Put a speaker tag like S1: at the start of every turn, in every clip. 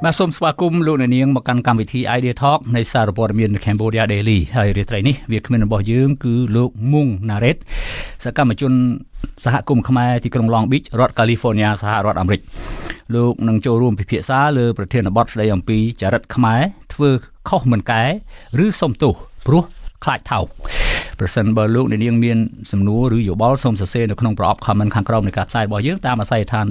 S1: បាទសូមស្វាគមន៍លោកអ្នកនាងមកកាន់កម្មវិធី Idea Talk នៃសារព័ត៌មាន Cambodia Daily ហើយរាត្រីនេះវាគ្មានរបស់យើងគឺលោកមុងណារ៉េតសកម្មជនសហគមន៍ខ្មែរទីក្រុង Long Beach រដ្ឋ California សហរដ្ឋអាមេរិកលោកនឹងចូលរួមពិភាក្សាលើប្រធានបទស្ដីអំពីចរិតខ្មែរធ្វើខុសមិនកែឬសុំទោសព្រោះខ្លាចថោកប្រសិនបើលោកអ្នកនាងមានសំណួរឬយោបល់សូមសរសេរនៅក្នុងប្រអប់ comment ខាងក្រោមនៃការផ្សាយរបស់យើងតាមអាស័យដ្ឋាន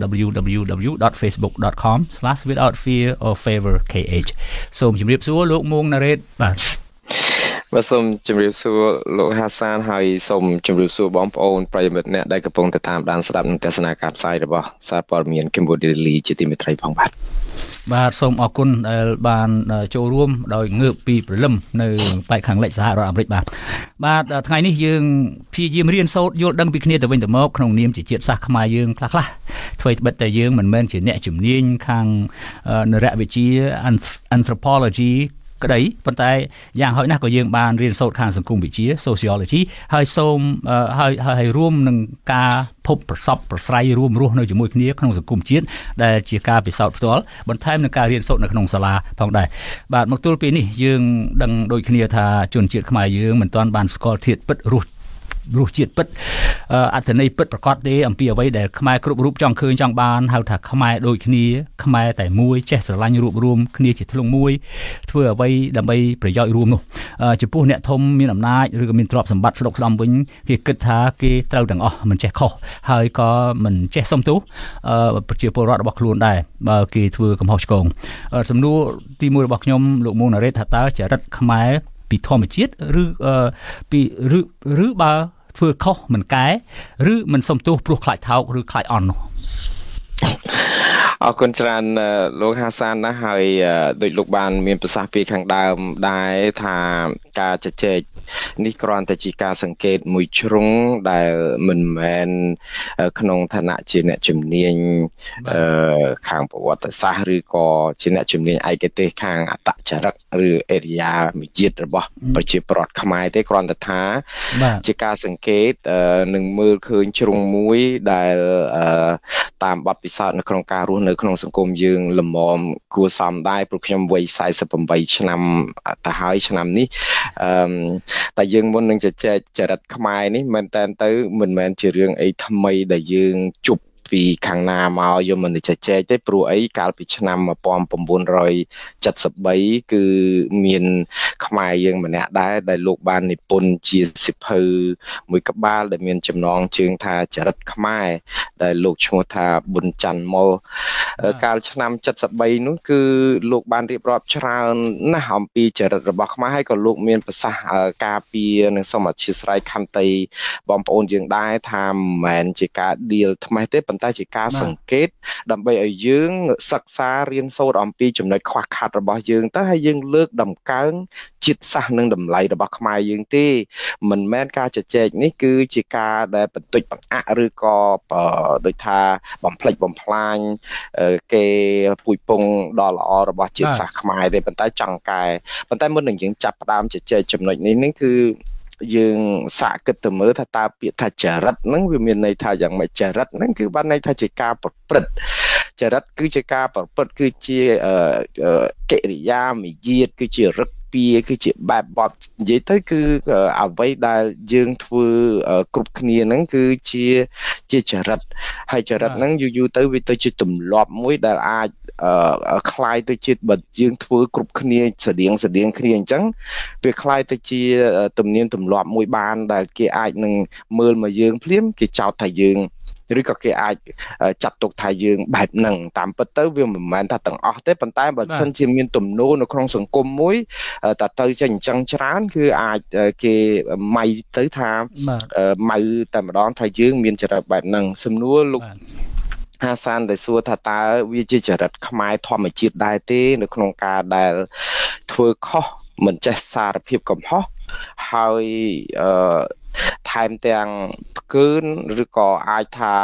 S1: www.facebook.com/withoutfearorfavorkh សូមជម្រាបសួរលោកមុងណារ៉េតបាទ
S2: សូមជម្រាបសួរលោកហាសានហើយសូមជម្រាបសួរបងប្អូនប្រិយមិត្តអ្នកដែលកំពុងតាមដានស្ដាប់និងទស្សនាការផ្សាយរបស់សារព័ត៌មាន Cambodia Daily ជាទីមេត្រីផងបាទ
S1: សូមអរគុណដែលបានចូលរួមដោយងើបពីព្រលឹមនៅប៉ែកខាងលិចសហរដ្ឋអាមេរិកបាទថ្ងៃនេះយើងព្យាយាមរៀនសូត្រយល់ដឹងពីគ្នាទៅវិញទៅមកក្នុងនាមជាជាតិសាសន៍ខ្មែរយើងខ្លះៗអ្វីត្បិតតែយើងមិនមែនជាអ្នកជំនាញខាងនរវិទ្យា anthropologyក្តីប៉ុន្តែយ៉ាងហោចណាស់ក៏យើងបានរៀនសូត្រខាងសង្គមវិទ្យា sociology ហើយសូមហើយរួមនឹងការភពប្រសពប្រស្រ័យរួមរស់នៅជាមួយគ្នាក្នុងសង្គមជាតិដែលជាការពិសោធន៍ផ្ទាល់បន្ថែមនឹងការរៀនសូត្រនៅក្នុងសាលាផងដែរបាទមកទល់ពេលនេះយើងដឹងដូចគ្នាថាជនជាតិខ្មែរយើងមិនទាន់បានស្គាល់ធាតុពិតរសជាតិពិតអត្ថន័យពិតប្រកបទេអំពីអ្វីដែលខ្មែរគ្រប់រូបចង់ឃើញចង់បានហៅថាខ្មែរដូចគ្នាខ្មែរតែមួយចេះស្រឡាញ់រួបរวมគ្នាជាធ្លុងមួយធ្វើអ្វីដើម្បីប្រយោជន៍រួមនោះចំពោះអ្នកធំមានអំណាចឬក៏មានទ្រព្យសម្បត្តិស្ដុកស្ដំវិញគេគិតថាគេត្រូវទាំងអស់មិនចេះខុសហើយក៏មិនចេះសុំទោសប្រជាពលរដ្ឋរបស់ខ្លួនដែរបើគេធ្វើកំហុសឆ្គងសំណួរទី1របស់ខ្ញុំលោកមុងណារ៉េតថាតើចរិតខ្មែរពីធម្មជាតិឬបើធ្វើខុសមិនកែឬមិនសុំទោសព្រោះខ្លាចថោកឬខ្លាចអន់នោះ
S2: អរគុណច្រើនលោកហាសានណាហើយដោយលោកបានមានប្រសាសន៍ពីខាងដើមដែរថាការជជែកនេះគ្រាន់តែជាការសង្កេតមួយជ្រុងដែលមិនមែនក្នុងឋានៈជាអ្នកជំនាញខាងប្រវត្តិសាស្ត្រឬក៏ជាអ្នកជំនាញឯកទេសខាងអត្តចរិតឬអេរិយាមារយាទរបស់ប្រជាពលរដ្ឋខ្មែរទេគ្រាន់តែថាជាការសង្កេតនឹងមើលឃើញជ្រុងមួយដែលតាមបទពិសោធន៍នៅក្នុងការរស់នៅក្នុងសង្គមយើងលំមគួរសមដែរព្រោះខ្ញុំវ័យ48ឆ្នាំទៅហើយឆ្នាំនេះតែយើងមុននឹងជជែកចរិតខ្មែរនេះមែនតើទៅមិនមែនជារឿងអីថ្មីដែលយើងជប់ពីខាងណាមកយកមកជជែកទេព្រោះអីកាលពីឆ្នាំ1973គឺមានខ្មែរយើងម្នាក់ដែរដែលលោកបាននិពន្ធជាសិភៅមួយក្បាលដែលមានចំណងជើងថាចរិតខ្មែរដែលលោកឈ្មោះថាប៊ុនច័ន្ទមុលកាលឆ្នាំ73នោះគឺលោកបានរៀបរាប់ច្រើនណាស់អំពីចរិតរបស់ខ្មែរហើយក៏លោកមានប្រសាសន៍ការពារនិងសូមអធិស្ឋានខន្តីបងប្អូនយើងដែរថាមិនមែនជាការឌីលថ្មីទេប៉ុន្តែជាការសង្កេតដើម្បីឲ្យយើងសិក្សារៀនសូត្រអំពីចំណុចខ្វះខាតរបស់យើងទៅហើយយើងលើកតម្កើងជាតិសាសន៍និងតម្លៃរបស់ខ្មែរយើងទេមិនមែនការជជែកនេះគឺជាការដែលបន្តិចបង្អាក់ឬក៏ដូចថាបំផ្លិចបំផ្លាញគេពួយពងដ៏ល្អរបស់ជាតិសាសន៍ខ្មែរទេប៉ុន្តែចង់កែប៉ុន្តែមុននឹងយើងចាប់ផ្ដើមជជែកចំណុចនេះគឺយើងសាកគិតទៅមើលថាតើពាក្យថាចរិតហ្នឹងវាមានន័យថាយ៉ាងម៉េចចរិតហ្នឹងគឺបានន័យថាជាការប្រព្រឹត្តចរិតគឺជាការប្រព្រឹត្តគឺជាកិរិយាមារយាទគឺជារឹកពីគឺជាបែបបទនិយាយទៅគឺអ្វីដែលយើងធ្វើគ្រប់គ្នាហ្នឹងគឺជាចរិតហើយចរិតហ្នឹងយូរទៅវាទៅជាទម្លាប់មួយដែលអាចคล้ายទៅជាបើយើងធ្វើគ្រប់គ្នាស្តៀងគ្នាអញ្ចឹងវាคล้ายទៅជាទំនៀមទម្លាប់មួយបានដែលគេអាចនឹងមើលមកយើងភ្លាមគេចោទថាយើងឬក៏គេអាចចាត់ទុកថាយើងបែបហ្នឹងតាមពិតទៅវាមិនមែនថាទាំងអស់ទេប៉ុន្តែបើសិនជាមានទំនោរនៅក្នុងសង្គមមួយតែទៅចេះអញ្ចឹងច្រើនគឺអាចគេម៉ៃទៅថាម៉ៅតែម្ដងថាយើងមានចរិតបែបហ្នឹងសំណួរលោកហាសានដែលសួរថាតើវាជាចរិតខ្មែរធម្មជាតិដែរទេនៅក្នុងការដែលធ្វើខុសមិនចេះសារភាពកំហុសហើយថែមទាំងផ្កើនឬក៏អាចថា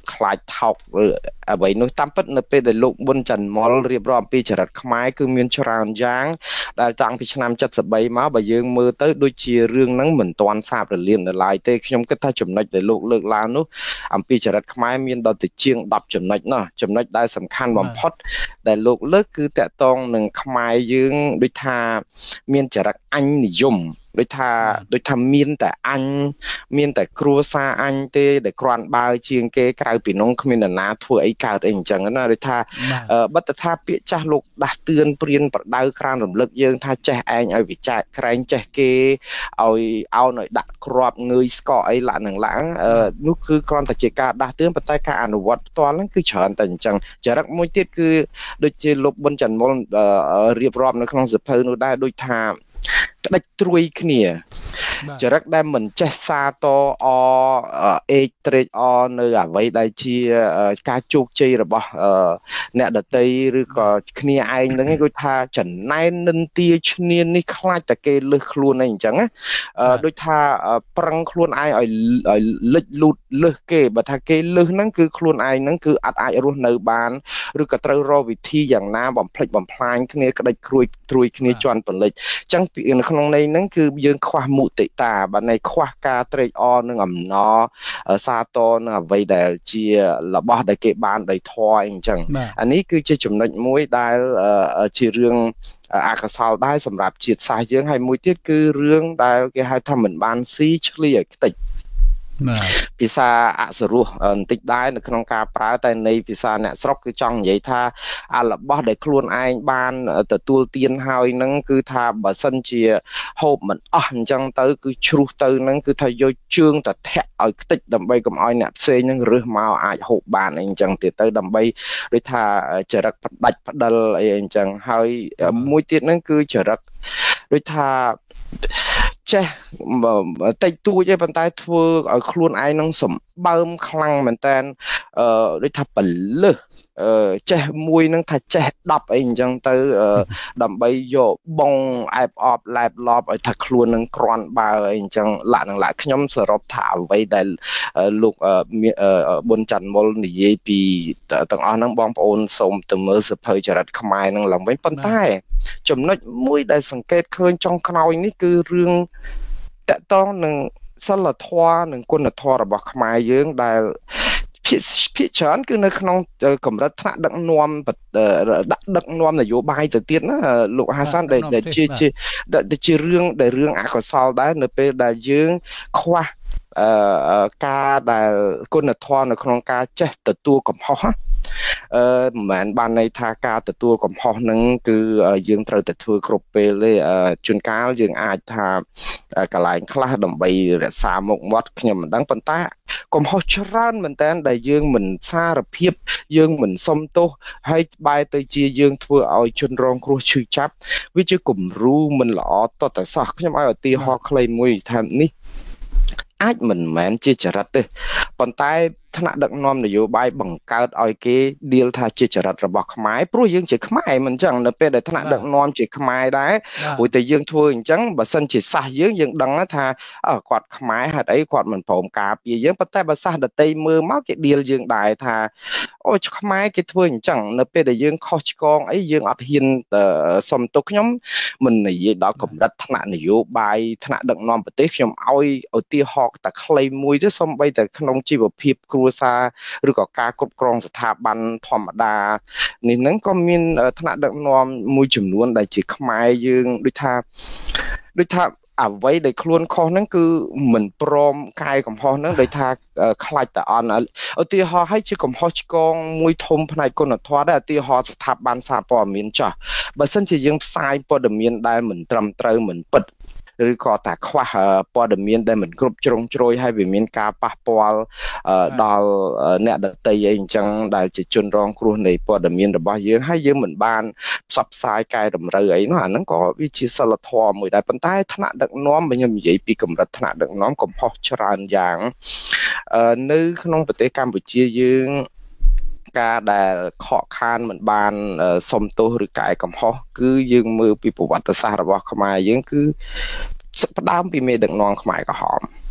S2: ខ្លាចថោកអ្វីនោះតាមពិតនៅពេលដែលលោកប៊ុនច័ន្ទមលរៀបរាប់ពីចរិតខ្មែរគឺមានច្រើនយ៉ាងដែលតាំងពីឆ្នាំ73មកបើយើងមើលទៅដូចជារឿងហ្នឹងមិនទាន់សាបរលាបនៅឡើយទេខ្ញុំគិតថាចំណុចដែលលោកលើកឡើងនោះអំពីចរិតខ្មែរមានដល់ទៅជាង10ចំណុចនោះចំណុចដែលសំខាន់បំផុតដែលលោកលើកគឺតាក់ទងនឹងខ្មែរយើងដូចថាមានចរិតអញនិយមដូចថាមានតែអញមានតែគ្រួសារអញទេដែលគ្រាន់បើជាងគេក្រៅពីនោះគ្មាននរណាធ្វើអីកើតអីអញ្ចឹងណាដូចថាបទថាពាក្យចាស់លោកដាស់តឿនព្រានប្រដៅក្រានរំលឹកយើងថាចេះឯងឲ្យវិចារក្រែងចេះគេឲ្យដាក់គ្រាប់ងើយស្កកអីឡាក់នឹងឡាក់នោះគឺគ្រាន់តែជាការដាស់តឿនប៉ុន្តែការអនុវត្តផ្ទាល់ហ្នឹងគឺច្រើនតែអញ្ចឹងចរិតមួយទៀតគឺដូចជាលោកប៊ុនច័ន្ទមលរៀបរាប់នៅក្នុងសភៅនោះដែរដូចថាក្តិចត្រួយគ្នាចរិតដែលមិនចេះសាទរអេកត្រេកអរនៅអ្វីដែលជាការជោគជ័យរបស់អ្នកដតីឬក៏គ្នាឯងហ្នឹងគេថាចំណែននិន្ទាឈ្នាននេះខ្លាចតែគេលឹះខ្លួនអីអញ្ចឹងណាដូចថាប្រឹងខ្លួនឯងឲ្យលិចលូតលឹះគេបើថាគេលឹះហ្នឹងគឺខ្លួនឯងហ្នឹងគឺអាចរស់នៅបានឬក៏ត្រូវរកវិធីយ៉ាងណាបំផ្លិចបំផ្លាញគ្នាក្តិចត្រួយគ្នាជន់ពលិចអញ្ចឹងនៅក្នុងន័យហ្នឹងគឺយើងខ្វះមុទិតាបាទន័យខ្វះការត្រេកអរនឹងអំណរសាទរនឹងអ្វីដែលជារបស់ដែលគេបានដោយធម៌អីអញ្ចឹងអានេះគឺជាចំណុចមួយដែលជារឿងអកុសលដែរសម្រាប់ជាតិសាសន៍យើងហើយមួយទៀតគឺរឿងដែលគេហៅថាមិនបានស៊ីឆ្លៀឲ្យខ្ទេចភាសាអសរោះបន្តិចដែរនៅក្នុងការប្រើតែនៃភាសាអ្នកស្រុកគឺចង់និយាយថារបស់ដែលខ្លួនឯងបានទទួលទានហើយនឹងគឺថាបើសិនជាហូបមិនអស់អញ្ចឹងទៅគឺជ្រុះទៅនឹងគឺថាយកជើងទៅធាក់ឲ្យខ្ទេចដើម្បីកុំឲ្យអ្នកផ្សេងនឹងរើសមកអាចហូបបានអីអញ្ចឹងទៀតទៅដើម្បីដូចថាចរិតផ្ដាច់ផ្ដិលអីអញ្ចឹងហើយមួយទៀតហ្នឹងគឺចរិតដូចថាចេះតិចតួចឯប៉ុន្តែធ្វើឲ្យខ្លួនឯងនឹងសម្បើមខ្លាំងមែនតើដូចថាបលឹះចេះមួយនឹងថាចេះ10អីអញ្ចឹងទៅដើម្បីយកបងអែបអបឡែបឡប់ឲ្យថាខ្លួននឹងក្រាន់បើអីអញ្ចឹងឡាក់ខ្ញុំសរុបថាអ្វីដែលលោកប៊ុនច័ន្ទមលនិយាយពីទាំងអស់ហ្នឹងបងប្អូនសូមទៅមើលសភៅចរិតខ្មែរហ្នឹងឡើងវិញប៉ុន្តែចំណុចមួយដែលសង្កេតឃើញចុងក្រោយនេះគឺរឿងតកតងនឹងសិលធម៌និងគុណធម៌របស់ខ្មែរយើងដែលភាគច្រើនគឺនៅក្នុងកម្រិតថ្នាក់ដឹកនាំដឹកនាំនយោបាយទៅទៀតណាលោកហាសានដែលជារឿងអកុសលដែរនៅពេលដែលយើងខ្វះការដែលគុណធម៌នៅក្នុងការចេះទទួលកំហុសមិនមែនបានន័យថាការទទួលកំហុសហ្នឹងគឺយើងត្រូវតែធ្វើគ្រប់ពេលទេជួនកាលយើងអាចថាកន្លែងខ្លះដើម្បីរក្សាមុខមាត់ខ្ញុំមិនដឹងប៉ុន្តែកំហុសច្រើនមែនតើដែលយើងមិនសារភាពយើងមិនសុំទោសហើយបែរទៅជាយើងធ្វើឲ្យជនរងគ្រោះឈឺចាប់វាជាគំរូមិនល្អតតែសោះខ្ញុំឲ្យឧទាហរណ៍ខ្លីមួយថានេះអាចមិនមែនជាចរិតទេប៉ុន្តែថ្នាក់ដឹកនាំនយោបាយបង្កើតឲ្យគេដៀលថាជាចរិតរបស់ខ្មែរព្រោះយើងជាខ្មែរមិនអញ្ចឹងនៅពេលដែលថ្នាក់ដឹកនាំជាខ្មែរដែរព្រោះតែយើងធ្វើអញ្ចឹងបើសិនជាសាសយើងដឹងថាគាត់ខ្មែរហេតុអីគាត់មិនព្រមការពារយើងប៉ុន្តែបើសាសដតីមើលមកគេដៀលយើងដែរថាអូខ្មែរគេធ្វើអញ្ចឹងនៅពេលដែលយើងខុសឆ្គងអីយើងអត់ហ៊ានសុំទោសខ្ញុំមិននិយាយដល់កម្រិតថ្នាក់នយោបាយថ្នាក់ដឹកនាំប្រទេសខ្ញុំឲ្យឧទាហរណ៍តែខ្លីមួយទៅសូម្បីតែក្នុងជីវភាពគ្រួសារឬក៏ការគ្រប់គ្រងស្ថាប័នធម្មតានេះហ្នឹងក៏មានថ្នាក់ដឹកនាំមួយចំនួនដែលជាខ្មែរយើងដូចថាអ្វីដែលខ្លួនខុសហ្នឹងគឺមិនព្រមកាយកំហុសហ្នឹងដោយថាខ្លាចតែអន់ឧទាហរណ៍ឲ្យជាកំហុសឆ្គងមួយធំផ្នែកគុណធម៌ដែរឧទាហរណ៍ស្ថាប័នសារព័ត៌មានចាស់បើសិនជាយើងផ្សាយព័ត៌មានដែលមិនត្រឹមត្រូវមិនពិតឬក៏តែខ្វះព័ត៌មានដែលមិនគ្រប់ជ្រុងជ្រោយហើយវាមានការប៉ះពាល់ដល់អ្នកដទៃអីអញ្ចឹងដែលជាជនរងគ្រោះនៃព័ត៌មានរបស់យើងហើយយើងមិនបានផ្សព្វផ្សាយកែតម្រូវអីនោះអាហ្នឹងក៏វាជាសិលធម៌មួយដែរប៉ុន្តែថ្នាក់ដឹកនាំខ្ញុំនិយាយពីកម្រិតថ្នាក់ដឹកនាំកំហុសច្រើនយ៉ាងនៅក្នុងប្រទេសកម្ពុជាយើងការដែលខកខានមិនបានសុំទោសឬកែកំហុសគឺយើងមើលពីប្រវត្តិសាស្ត្ររបស់ខ្មែរយើងគឺផ្ដើមពីមេដឹកនាំខ្មែរក្រហម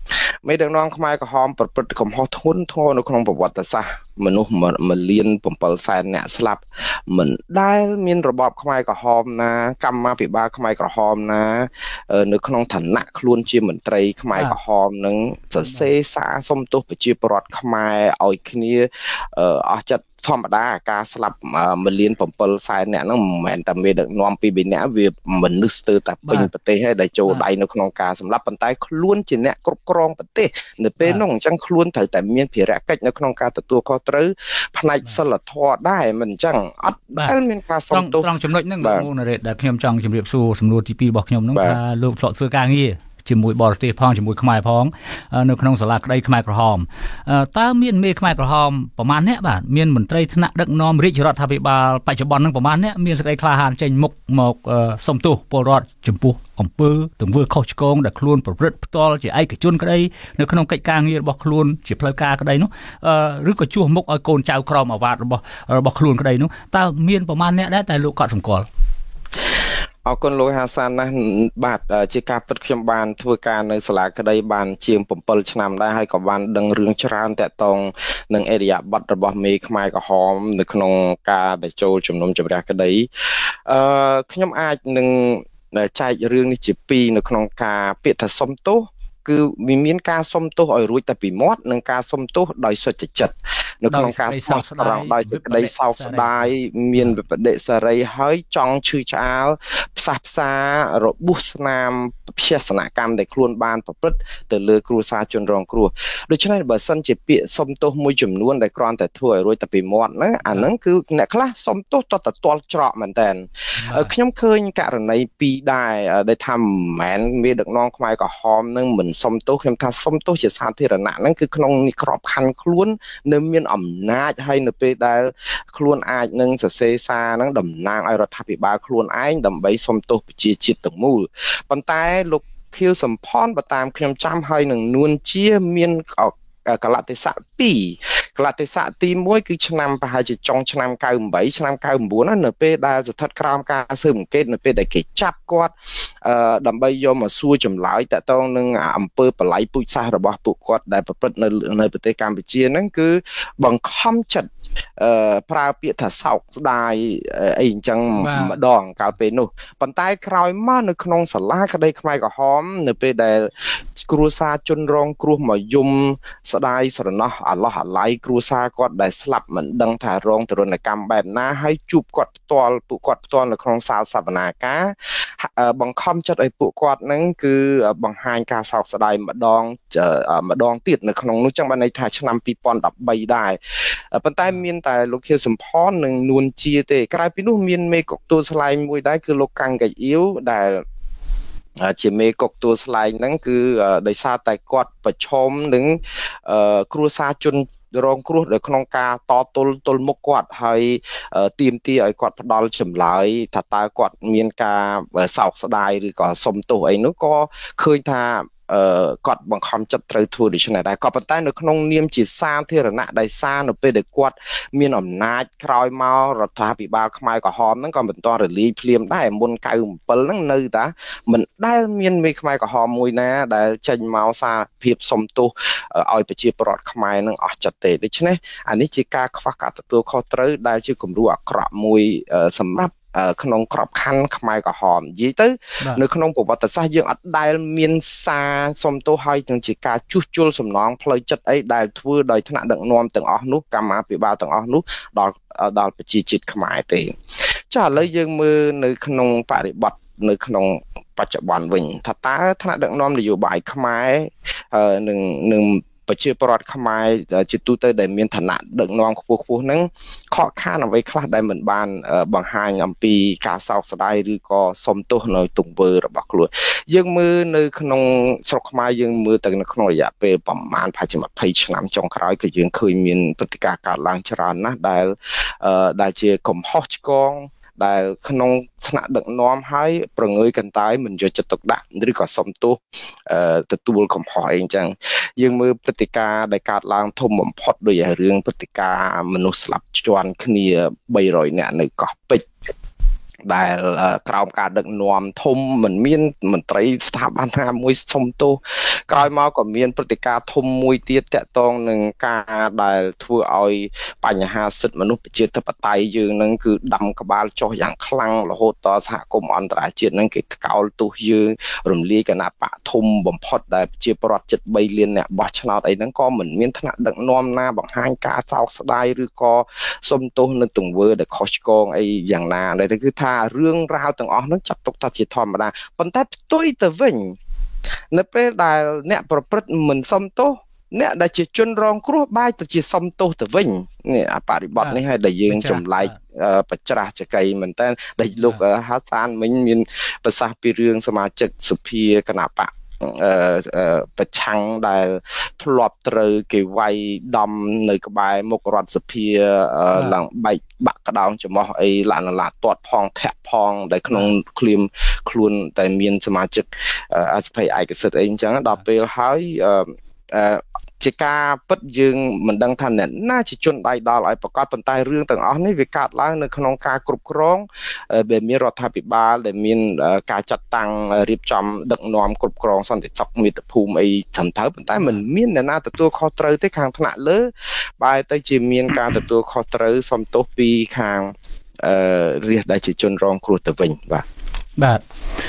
S2: មេដឹកនាំខ្មែរក្រហមប្រព្រឹត្តកំហុសធ្ងន់ធ្ងរនៅក្នុងប្រវត្តិសាស្ត្រមនុស្ស1លាន7សែនអ្នកស្លាប់មិនដែលមានរបបខ្មែរក្រហមណាកម្មាភិបាលខ្មែរក្រហមណានៅក្នុងឋានៈខ្លួនជាមន្ត្រីខ្មែរក្រហមនឹងសរសេរសារសុំទោសប្រជាពលរដ្ឋខ្មែរឲ្យគ្នាអស់ចិត្តធម្មតាការស្លាប់1លាន7សែនអ្នកហ្នឹងមិនមែនតែមេដឹកនាំពី2នាក់វាមនុស្សស្ទើរតែពេញប្រទេសហើយដែលចូលដៃនៅក្នុងការសម្លាប់ប៉ុន្តែខ្លួនជាអ្នកគ្រប់គ្រងប្រទេសនៅពេលនោះអញ្ចឹងខ្លួនត្រូវតែមានភារកិច្ចនៅក្នុងការទទួលខុសត្រូវផ្នែកសិលធម៌ដែរមិនអញ្ចឹងអត់ដែលមានការសុំទោស
S1: ត្រង់ចំណុចហ្នឹងលោកមូណារ៉េតដែលខ្ញុំចង់ជម្រាបសួរសំណួរទី2របស់ខ្ញុំហ្នឹងថាលោកធ្លាប់ធ្វើការងារជាមួយបរទេសផងជាមួយខ្មែរផងនៅក្នុងសាលាក្តីខ្មែរក្រហមតើមានមេខ្មែរក្រហមប្រមាណអ្នកបាទមានមន្ត្រីថ្នាក់ដឹកនាំរាជរដ្ឋាភិបាលបច្ចុប្បន្នហ្នឹងប្រមាណអ្នកមានសេចក្តីក្លាហានចេញមុខមកសុំទោសពលរដ្ឋចំពោះអំពើទង្វើខុសឆ្គងដែលខ្លួនប្រព្រឹត្តផ្ទាល់ជាឯកជនក្តីនៅក្នុងកិច្ចការងាររបស់ខ្លួនជាផ្លូវការក្តីនោះឬក៏ជួសមុខឲ្យកូនចៅក្រមអាវ៉ាតរបស់ខ្លួនក្តីនោះតើមានប្រមាណអ្នកដែរតែលោកគាត់សម្គាល់
S2: អរគុណលោកហាសានណាស់បាទជាការពិតខ្ញុំបានធ្វើការនៅសាលាក្តីបានជាង7ឆ្នាំដែរហើយក៏បានដឹងរឿងច្រើនតាក់ទងនឹងអេរិយាប័ត្ររបស់មេខ្មែរក្រហមនៅក្នុងការដែលចូលជំនុំជម្រះក្តីខ្ញុំអាចនឹងចែករឿងនេះជា2នៅក្នុងការពាក្យថាសុំទោសគឺមានការសុំទោសឲ្យរួចតែពីមាត់និងការសុំទោសដោយសុចចិត្តនៅក្នុងការស្មោះត្រង់ដោយសេចក្តីសោកស្ដាយមានវិបដិសារីហើយចង់ឈឺឆ្អាលផ្សះផ្សារបួសស្នាមភេសនកម្មដែលខ្លួនបានប្រព្រឹត្តទៅលើគ្រួសារជនរងគ្រោះដូច្នេះបើសិនជាពាក្យសុំទោសមួយចំនួនដែលគ្រាន់តែធ្វើឲ្យរួចតែពីមាត់ហ្នឹងអាហ្នឹងគឺអ្នកខ្លះសុំទោសតទាល់ច្រកមែនតើខ្ញុំឃើញករណី2ដែរដែលថាមិនមែនមេដឹកនាំខ្មែរក្រហមនឹងមិនសុំទោសខ្ញុំថាសុំទោសជាសាធារណៈហ្នឹងគឺក្នុងក្របខ័ណ្ឌខ្លួននៅមានអំណាចហើយនៅពេលដែលខ្លួនអាចនឹងសរសេរសារហ្នឹងតំណាងឲ្យរដ្ឋាភិបាលខ្លួនឯងដើម្បីសុំទោសប្រជាជាតិទាំងមូលប៉ុន្តែលោកខៀវសំផនបើតាមខ្ញុំចាំហើយនឹងនួនជាមានកលៈទេសៈ2កលៈទេសៈទី1គឺឆ្នាំប្រហែលជាចុងឆ្នាំ98ឆ្នាំ99ណានៅពេលដែលស្ថិតក្រោមការស៊ើបអង្កេតនៅពេលដែលគេចាប់គាត់ដើម្បីយកមកសួរចម្លើយតាក់ទងនឹងអំពើបល័យពូជសាសន៍របស់ពួកគាត់ដែលប្រព្រឹត្តនៅប្រទេសកម្ពុជាហ្នឹងគឺបង្ខំចិត្តប្រើពាក្យថាសោកស្ដាយអីអញ្ចឹងម្ដងកាលពេលនោះប៉ុន្តែក្រោយមកនៅក្នុងសាលាក្តីខ្មែរក្រហមនៅពេលដែលគ្រួសារជនរងគ្រោះមកយំស្ដាយស្រណោះអាឡោះអាល័យគ្រួសារគាត់ដែលស្លាប់មិនដឹងថារងទរណកម្មបែបណាហើយជួបគាត់ផ្ទាល់ពួកគាត់ផ្ទាល់នៅក្នុងសាលសវនាការបង្ខំចិត្តឲ្យពួកគាត់នឹងគឺបង្ហាញការសោកស្ដាយម្ដងទៀតនៅក្នុងនោះចឹងបានន័យថាឆ្នាំ2013ដែរប៉ុន្តែមានតែលោកខៀវសំផននិងនួនជាទេក្រៅពីនោះមានមេកុកទួលស្លែងមួយដែរគឺលោកកាំងកាអ៊ីវដែលជាមេកុកទួលស្លែងហ្នឹងគឺដោយសារតែគាត់ប្រឈមនឹងគ្រួសារជនរងគ្រោះនៅក្នុងការទល់មុខគាត់ហើយទាមទារឲ្យគាត់ផ្ដល់ចម្លើយថាតើគាត់មានការសោកស្ដាយឬក៏សុំទោសអីនោះក៏ឃើញថាគាត់បង្ខំចិត្តត្រូវធ្វើដូច្នេះដែរក៏ប៉ុន្តែនៅក្នុងនាមជាសាធារណៈដែលសារនៅពេលដែលគាត់មានអំណាចក្រោយមករដ្ឋាភិបាលខ្មែរក្រហមហ្នឹងក៏បន្តរលាយភ្លាមដែរមុន97ហ្នឹងនៅតាមិនដែលមានមេខ្មែរក្រហមមួយណាដែលចេញមកសារភាពសុំទោសឲ្យប្រជាពលរដ្ឋខ្មែរនឹងអស់ចិត្តទេដូច្នេះអានេះជាការខ្វះការទទួលខុសត្រូវដែលជាគំរូអាក្រក់មួយសម្រាប់ក្នុងក្របខ័ណ្ឌខ្មែរក្រហមនិយាយទៅនៅក្នុងប្រវត្តិសាស្ត្រយើងអត់ដែលមានសារសុំទោសហើយនឹងជាការជួសជុលសំណងផ្លូវចិត្តអីដែលធ្វើដោយថ្នាក់ដឹកនាំទាំងអស់នោះកម្មាភិបាលទាំងអស់នោះដល់ប្រជាជាតិខ្មែរទេចាឥឡូវយើងមើលនៅក្នុងបរិបទនៅក្នុងបច្ចុប្បន្នវិញថាតើថ្នាក់ដឹកនាំនយោបាយខ្មែរនឹងប្រជាពលរដ្ឋខ្មែរជាទូទៅដែលមានឋានៈដឹកនាំខ្ពស់ហ្នឹងខកខានអ្វីខ្លះដែលមិនបានបង្ហាញអំពីការសោកស្ដាយឬក៏សុំទោសនៅទង្វើរបស់ខ្លួនយើងមើលនៅក្នុងស្រុកខ្មែរយើងមើលទៅនៅក្នុងរយៈពេលប្រហែល20ឆ្នាំចុងក្រោយគឺយើងឃើញមានព្រឹត្តិការណ៍កើតឡើងច្រើនណាស់ដែលជាកំហុសឆ្គងដែលក្នុងថ្នាក់ដឹកនាំហើយប្រងើយកន្តើយមិនយកចិត្តទុកដាក់ឬក៏សុំទោសទទួលកំហុសអីអញ្ចឹងយើងមើលព្រឹត្តិការណ៍ដែលកើតឡើងធំបំផុតដូចរឿងព្រឹត្តិការណ៍មនុស្សស្លាប់ជាន់គ្នា300នាក់នៅកោះពេជ្រដែលក្រោមការដឹកនាំធំមិនមានមន្ត្រីស្ថាប័នណាមួយសុំទោសក្រោយមកក៏មានព្រឹត្តិការណ៍ធំមួយទៀតតាក់ទងនឹងការដែលធ្វើឲ្យបញ្ហាសិទ្ធិមនុស្សប្រជាធិបតេយ្យយើងនឹងគឺដាំក្បាលចុះយ៉ាងខ្លាំងរហូតដល់សហគមន៍អន្តរជាតិនឹងគេថ្កោលទោសយើងរំលាយគណៈបកធំបំផុតដែលប្រជាពលរដ្ឋជិត3លានអ្នកបោះឆ្នោតអីហ្នឹងក៏មិនមានថ្នាក់ដឹកនាំណាបង្ហាញការសោកស្ដាយឬក៏សុំទោសនៅទង្វើដែលខុសឆ្គងអីយ៉ាងណាដែលគឺថារឿងរ៉ាវទាំងអស់ហ្នឹងចាត់ទុកថាជាធម្មតាប៉ុន្តែផ្ទុយទៅវិញនៅពេលដែលអ្នកប្រព្រឹត្តមិនសុំទោសអ្នកដែលជាជនរងគ្រោះបែរទៅជាសុំទោសទៅវិញនេះអបរិបត្តិនេះហើយដែលយើងចម្លែកបច្រាស់ចកៃមែនតើដែលលោកហាសានមិញមានប្រសាសន៍ពីរឿងសមាជិកសភាគណៈបកប្រឆាំងដែលធ្លាប់ត្រូវគេវាយដំនៅក្បែរមុខរដ្ឋសភាឡើងបែកបាក់ក្តោងច្រមុះអីឡានឡាទាត់ផងធាក់ផងដែលក្នុងឃ្លាមខ្លួនតែមានសមាជិកអសភ័យឯកសិទ្ធិអីអញ្ចឹងដល់ពេលហើយជាការពិតយើងមិនដឹងថាអ្នកណាជាជនដៃដល់ឲ្យប្រកាសប៉ុន្តែរឿងទាំងអស់នេះវាកើតឡើងនៅក្នុងការគ្រប់គ្រងដែលមានរដ្ឋាភិបាលដែលមានការចាត់តាំងរៀបចំដឹកនាំគ្រប់គ្រងសន្តិសុខមាតុភូមិអីត្រឹមត្រូវប៉ុន្តែមិនមានអ្នកណាទទួលខុសត្រូវទេខាងថ្នាក់លើបែរទៅជាមានការទទួលខុសត្រូវសំទោសពីខាងរាជដែលជាជនរងគ្រោះទៅវិញបាទ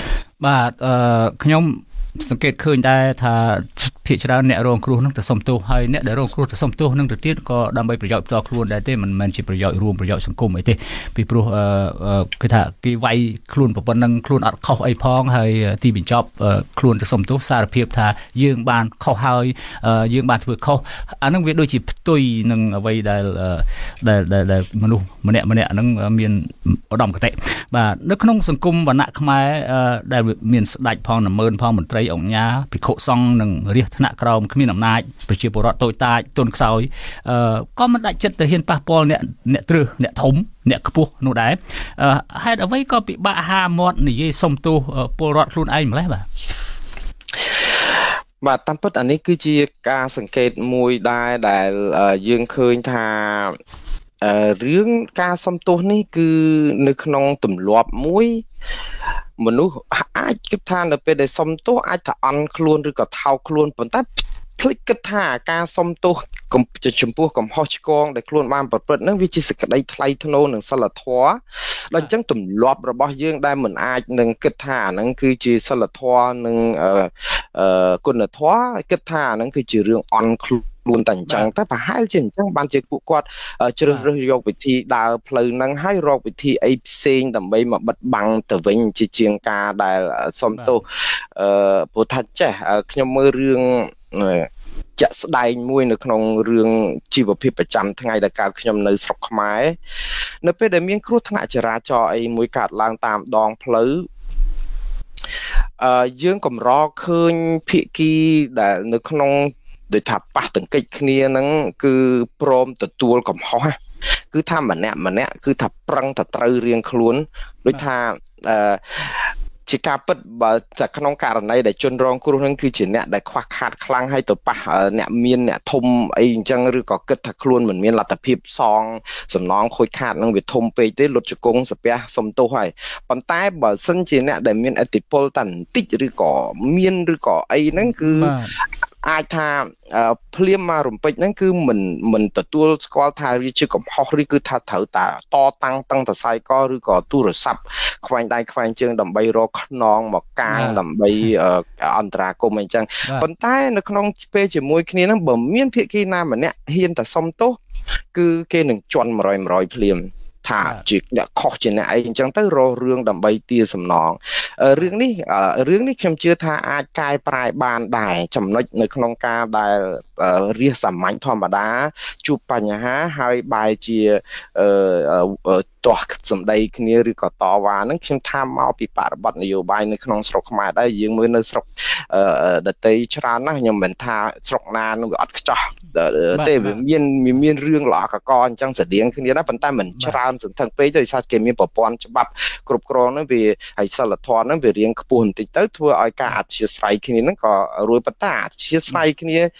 S1: ខ្ញុំសង្កេតឃើញដែរថាភាគច្រើនអ្នករងគ្រោះនឹងទៅសុំទោសហើយអ្នកដែលរងគ្រោះទៅសុំទោសនឹងទៅទៀតក៏ដើម្បីប្រយោជន៍ផ្ទាល់ខ្លួនដែរទេមិនមែនជាប្រយោជន៍រួមប្រយោជន៍សង្គមអីទេពីព្រោះគឺថាគេវាយខ្លួនប៉ុណ្ណឹងខ្លួនអត់ខុសអីផងហើយទីបញ្ចប់ខ្លួនទៅសុំទោសសារភាពថាយើងបានខុសហើយយើងបានធ្វើខុសអានឹងវាដូចជាផ្ទុយនឹងអ្វីដែលមនុស្សម្នាក់ហ្នឹងមានឧត្តមគតិបាទនៅក្នុងសង្គមវណ្ណៈខ្មែរដែលមានស្ដេចផងនមើលផងមន្ត្រីអង្គញាភិក្ខុសង្ឃនិងរាជថ្នាក់ក្រោមគ្មានអំណាចប្រជាពលរដ្ឋតូចតាចទុនខ្សោយក៏មិនដាច់ចិត្តទៅហ៊ានប៉ះពាល់អ្នកត្រឹសអ្នកធំអ្នកខ្ពស់នោះដែរហេតុអ្វីក៏ពិបាកហាមាត់និយាយសុំទោសពលរដ្ឋខ្លួនឯងម្លេះ
S2: បាទតាមពិតអានេះគឺជាការសង្កេតមួយដែរដែលយើងឃើញថារឿងការសុំទោសនេះគឺនៅក្នុងទម្លាប់មួយមនុស្សអាចគិតថានៅពេលដែលសុំទោសអាចថាអន់ខ្លួនឬក៏ថោកខ្លួនប៉ុន្តែភ្លេចគិតថាការសុំទោសចំពោះកំហុសឆ្គងដែលខ្លួនបានប្រព្រឹត្តនឹងវាជាសេចក្តីថ្លៃថ្នូរនិងសិលធម៌ដល់អញ្ចឹងទម្លាប់របស់យើងដែលមិនអាចនឹងគិតថាអាហ្នឹងគឺជាសិលធម៌និងគុណធម៌គិតថាអាហ្នឹងគឺជារឿងអន់ខ្លួនតែអញ្ចឹងតែប្រហែលជាអញ្ចឹងបានជាពួកគាត់ជ្រើសរើសយកវិធីដើរផ្លូវហ្នឹងហើយរកវិធីអីផ្សេងដើម្បីមកបិទបាំងទៅវិញជាងការដែលសុំទោសព្រោះថាចេះខ្ញុំមើលរឿងជាក់ស្ដែងមួយនៅក្នុងរឿងជីវភាពប្រចាំថ្ងៃដែលកើតខ្ញុំនៅស្រុកខ្មែរនៅពេលដែលមានគ្រោះថ្នាក់ចរាចរណ៍អីមួយកើតឡើងតាមដងផ្លូវយើងកម្រឃើញភាគីដែលនៅក្នុងដូចថាប៉ះទង្គិចគ្នាហ្នឹងគឺព្រមទទួលកំហុសគឺថាម្នាក់គឺថាប្រឹងតែត្រូវរៀងខ្លួនដូចថាជាការពិតបើតែក្នុងករណីដែលជនរងគ្រោះហ្នឹងគឺជាអ្នកដែលខ្វះខាតខ្លាំងហើយទៅប៉ះអ្នកមានអ្នកធំអីអញ្ចឹងឬក៏គិតថាខ្លួនមិនមានលទ្ធភាពសងសំណងខូចខាតហ្នឹងវាធំពេកទេលុតជង្គង់សាពះសុំទោសហើយប៉ុន្តែបើសិនជាអ្នកដែលមានឥទ្ធិពលតែបន្តិចឬក៏មានឬក៏អីហ្នឹងគឺអាចថាភ្លាមមករំពេចហ្នឹងគឺមិនទទួលស្គាល់ថាវាជាកំហុសឬគឺថាត្រូវតែតតាំងតឹងតសៃកឬក៏ទូរស័ព្ទខ្វែងដៃខ្វែងជើងដើម្បីរកខ្នងមកកាងដើម្បីអន្តរាគមន៍អីចឹងប៉ុន្តែនៅក្នុងពេលជាមួយគ្នាហ្នឹងបើមានភាគីណាម្នាក់ហ៊ានតែសុំទោសគឺគេនឹងជន់100%ភ្លាមថាជាអ្នកខុសជាអ្នកអីអញ្ចឹងទៅរករឿងដើម្បីទារសំណងរឿងនេះខ្ញុំជឿថាអាចកែប្រែបានដែរចំណុចនៅក្នុងការដែលរាសសាមញ្ញធម្មតាជួបបញ្ហាហើយបែរជាទាស់សម្ដីគ្នាឬក៏តវ៉ាហ្នឹងខ្ញុំថាមកពីបរិបទនយោបាយនៅក្នុងស្រុកខ្មែរដែរយើងមើលនៅស្រុកដតីច្រើនណាស់ខ្ញុំមិនថាស្រុកណានឹងវាអត់ខ្ចោះទេវាមានរឿងល្អកកអញ្ចឹងស្តៀងគ្នាដែរប៉ុន្តែមិនច្រើនសន្ធឹងពេកដោយសារគេមានប្រព័ន្ធច្បាប់គ្រប់គ្រងហ្នឹងវាហើយសិលធម៌ហ្នឹងវារៀងខ្ពស់បន្តិចទៅធ្វើឲ្យការអធិស្ឋានគ្នាហ្នឹងក៏រួចប៉ុន្តែអធិស្ឋានគ្នា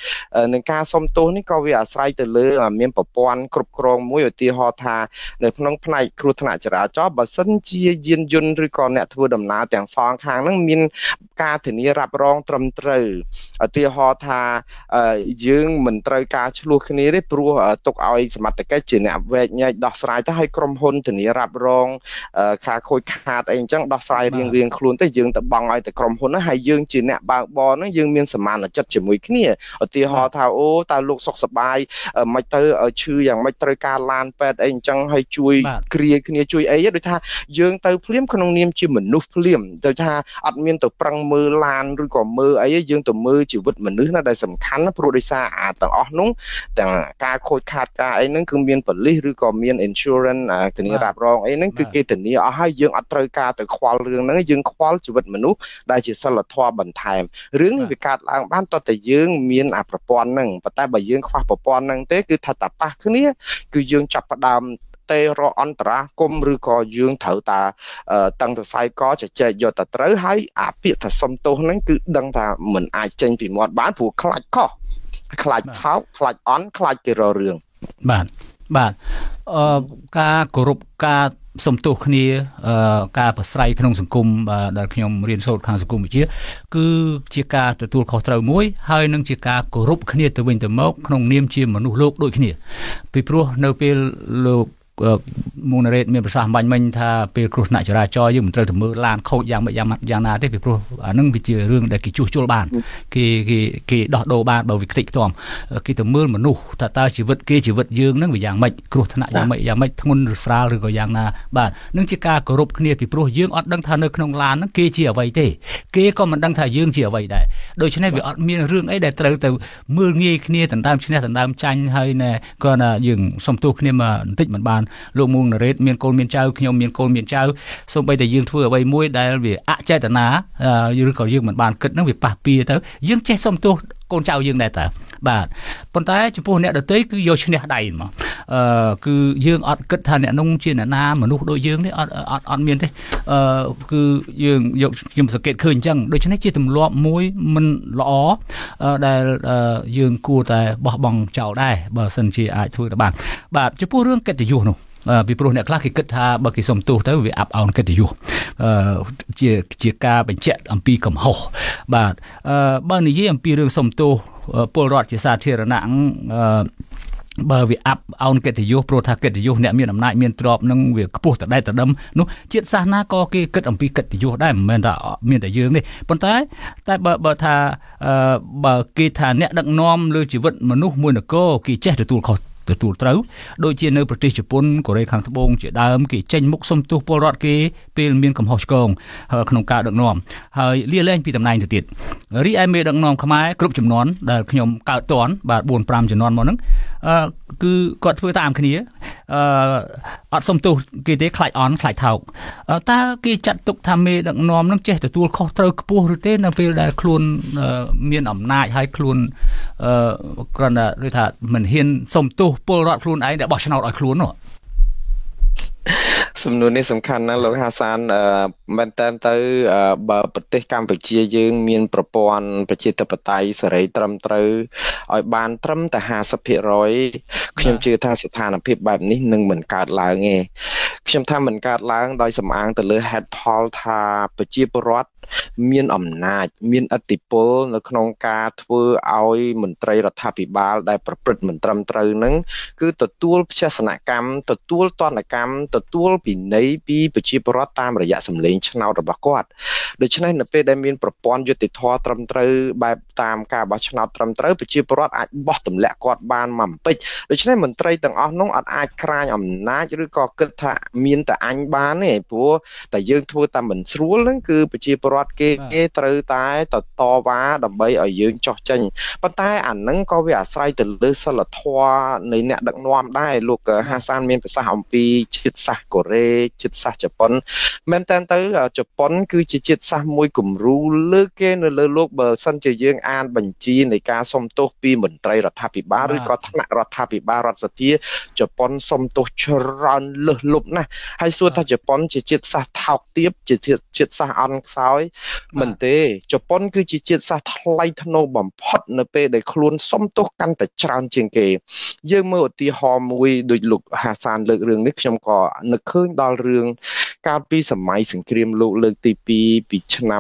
S2: នឹងការសុំទោសនេះក៏វាអាស្រ័យទៅលើមានប្រព័ន្ធគ្រប់គ្រងមួយឧទាហរណ៍ថានៅក្នុងផ្នែកគ្រោះថ្នាក់ចរាចរណ៍បើសិនជាយានយន្តឬក៏អ្នកធ្វើដំណើរទាំងសងខាងហ្នឹងមានការធានារ៉ាប់រងត្រឹមត្រូវឧទាហរណ៍ថាយើងមិនត្រូវការឆ្លោះគ្នាទេព្រោះទុកឲ្យសមត្ថកិច្ចជាអ្នកវែកញែកដោះស្រាយទៅឲ្យក្រុមហ៊ុនធានារ៉ាប់រងការខូចខាតអីអញ្ចឹងដោះស្រាយរៀងខ្លួនទៅយើងទៅបង់ឲ្យតែក្រុមហ៊ុនហ្នឹងហើយយើងជាអ្នកបើកបរហ្នឹងយើងមានសមានចិត្តជាមួយគ្នាឧទាហរណ៍ថាអូតើលោកសុខសប្បាយមិនទៅឈឺយ៉ាងម៉េចត្រូវការឡានពេទ្យអីអញ្ចឹងហើយជួយគ្រាគ្នាជួយអីដូចថាយើងទៅភ្លាមក្នុងនាមជាមនុស្សភ្លាមទៅថាអត់មានទៅប្រឹងមើលឡានឬក៏មើលអីយើងទៅមើលជីវិតមនុស្សណាដែលសំខាន់ណាព្រោះដោយសារទាំងអស់នោះទាំងការខូចខាតការអីហ្នឹងគឺមានប៉ូលីសឬក៏មាន insurance ធានារ៉ាប់រងអីហ្នឹងគឺគេធានាអស់ហើយយើងអត់ត្រូវការទៅខ្វល់រឿងហ្នឹងយើងខ្វល់ជីវិតមនុស្សដែលជាសិលធម៌បន្ថែមរឿងនេះវាកើតឡើងបានតើតែយើងមានប្រព័ន្ធហ្នឹងប៉ុន្តែបើយើងខ្វះប្រព័ន្ធហ្នឹងទេគឺថាតាប៉ះគ្នាគឺយើងចាប់ផ្ដើមទេរអន្តរាគមឬក៏យើងត្រូវតាតឹងសរសៃកជជែកយកតែត្រូវហើយអាពាក្យថាសុំទោសហ្នឹងគឺដឹងថាមិនអាចចេញពីមាត់បានព្រោះខ្លាចខុសខ្លាចថោកខ្លាចអន់ខ្លាចគេរករឿង
S1: បាទការគោរពការសំទោសគ្នាការប្រស្រ័យក្នុងសង្គមដែលខ្ញុំរៀនសូត្រខាងសង្គមវិទ្យាគឺជាការទទួលខុសត្រូវមួយហើយនឹងជាការគោរពគ្នាទៅវិញទៅមកក្នុងនាមជាមនុស្សលោកដូចគ្នាពីព្រោះនៅពេលលោកមូណារ៉េតមានប្រសាសន៍បាញ់មិញថាពេលគ្រោះថ្នាក់ចរាចរណ៍យើងមិនត្រូវទៅមើលឡានខូចយ៉ាងណាទេពីព្រោះអានឹងវាជារឿងដែលគេជួសជុលបានគេដោះដូរបានបើវាខ្ទេចខ្ទាំគេទៅមើលមនុស្សថាតើជីវិតគេជីវិតយើងនឹងវាយ៉ាងម៉េចគ្រោះថ្នាក់យ៉ាងម៉េចធ្ងន់ឬស្រាលឬក៏យ៉ាងណាបាទនឹងជាការគោរពគ្នាពីព្រោះយើងអត់ដឹងថានៅក្នុងឡានហ្នឹងគេជាអ្វីទេគេក៏មិនដឹងថាយើងជាអ្វីដែរដូច្នេះវាអត់មានរឿងអីដែលត្រូវទៅមើលងាយគ្នាដណ្ដើមឈ្នះដណ្ដើមចាញ់ហើយណែក៏យើងសុំទោសគ្នាមកបន្តិចមិនបានលោកមូណារ៉េតមានកូនមានចៅខ្ញុំមានកូនមានចៅសូម្បីតែយើងធ្វើអ្វីមួយដែលវាអចេតនាឬក៏យើងមិនបានគិតនឹងវាប៉ះពាល់ទៅយើងចេះសុំទោសកូនចៅយើងដែរតើបាទប៉ុន្តែចំពោះអ្នកដទៃគឺយកឈ្នះដៃមកគឺយើងអត់គិតថាអ្នកនោះជាអ្នកណាមនុស្សដូចយើងនេះអត់មានទេគឺយើងយកខ្ញុំសង្កេតឃើញអញ្ចឹងដូច្នេះជាទម្លាប់មួយមិនល្អដែលយើងគួរតែបោះបង់ចោលដែរបើសិនជាអាចធ្វើទៅបានបាទចំពោះរឿងកិត្តិយសនោះពីព្រោះអ្នកខ្លះគេគិតថាបើគេសុំទោសទៅវាអាប់អោនកិត្តិយសជាការបញ្ជាក់អំពីកំហុសបាទបើនិយាយអំពីរឿងសុំទោសពលរដ្ឋជាសាធារណៈបើវាអាប់អោនកិត្តិយសព្រោះថាកិត្តិយសអ្នកមានអំណាចមានទ្រព្យនឹងវាខ្ពស់តដែតតដឹមនោះជាតិសាសនាក៏គេគិតអំពីកិត្តិយសដែរមិនមែនថាមានតែយើងទេប៉ុន្តែបើថាបើគេថាអ្នកដឹកនាំលើជីវិតមនុស្សមួយនគរគេចេះទទួលខុសទទួលត្រូវដូចជានៅប្រទេសជប៉ុនកូរ៉េខាងត្បូងជាដើមគេចេញមុខសុំទោសពលរដ្ឋគេពេលមានកំហុសឆ្គងក្នុងការដឹកនាំហើយលាលែងពីតំណែងទៅទៀតរីឯមេដឹកនាំខ្មែរគ្រប់ចំនួនដែលខ្ញុំកើតតន់បាទ 4-5 ចំនួនមកហ្នឹងគឺគាត់ធ្វើតាមគ្នាអត់សុំទោសគេទេខ្លាចអន់ខ្លាចថោកតើគេចាត់ទុកថាមេដឹកនាំហ្នឹងចេះទទួលខុសត្រូវខ្ពស់ឬទេនៅពេលដែលខ្លួនមានអំណាចហើយខ្លួនគ្រាន់តែដូចថាមិនហ៊ានសុំទោសពលរដ្ឋខ្លួនឯងដែលបោះឆ្នោតឲ្យខ្លួននោះ
S2: សំណួរនេះសំខាន់ណាស់លោកហាសានមែនតើទៅបើប្រទេសកម្ពុជាយើងមានប្រព័ន្ធប្រជាធិបតេយ្យសេរីត្រឹមត្រូវឲ្យបានត្រឹមតែ 50% ខ្ញុំជឿថាស្ថានភាពបែបនេះនឹងមិនកើតឡើងទេខ្ញុំថាមិនកើតឡើងដោយសំអាងទៅលើហេតុផលថាប្រជាពលរដ្ឋមានអំណាចមានឥទ្ធិពលនៅក្នុងការធ្វើឲ្យមន្ត្រីរដ្ឋាភិបាលដែលប្រព្រឹត្តមិនត្រឹមត្រូវនឹងគឺទទួលផ្ទះសនកម្មទទួលទណ្ឌកម្មទទួលពិន័យពីប្រជាពលរដ្ឋតាមរយៈសម្លេងឆ្នោតរបស់គាត់ដូច្នេះនៅពេលដែលមានប្រព័ន្ធយុត្តិធម៌ត្រឹមត្រូវបែបតាមការបោះឆ្នោតត្រឹមត្រូវប្រជាពលរដ្ឋអាចបោះទម្លាក់គាត់បានមកបន្តិចដូច្នេះមន្ត្រីទាំងអស់នោះអត់អាចក្រាញអំណាចឬក៏គិតថាមានតែអញបានទេព្រោះតែយើងធ្វើតាមមិនស្រួលហ្នឹងគឺប្រជាពលរដ្ឋគេត្រូវតែតវ៉ាដើម្បីឲ្យយើងចោះចេញប៉ុន្តែអាហ្នឹងក៏វាអាស្រ័យទៅលើសិលធម៌នៃអ្នកដឹកនាំដែរលោកហាសានមានប្រសាសន៍អំពីជាតិសាសន៍កូរ៉េជាតិសាសន៍ជប៉ុនមែនតើទៅជប៉ុនគឺជាជាតិសាសមួយគំរូលើកគេនៅលើលោកបើសិនជាយើងអានបញ្ជីនៃការសុំទោសពីមន្ត្រីរដ្ឋាភិបាលឬក៏ថ្នាក់រដ្ឋាភិបាលរដ្ឋសភាជប៉ុនសុំទោសច្រើនលើសលប់ណាស់ហើយសួរថាជប៉ុនជាជាតិសាសន៍ថោកទាបជាជាតិសាសន៍អន់ខ្សោយមិនទេជប៉ុនគឺជាជាតិសាសន៍ថ្លៃថ្នូរបំផុតនៅពេលដែលខ្លួនសុំទោសកាន់តែច្រើនជាងគេយើងមើលឧទាហរណ៍មួយដូចលោកហាសានលើករឿងនេះខ្ញុំក៏នឹកឃើញដល់រឿងកាលពីសម័យសង្គ្រាមលោកលើកទី2ពីឆ្នាំ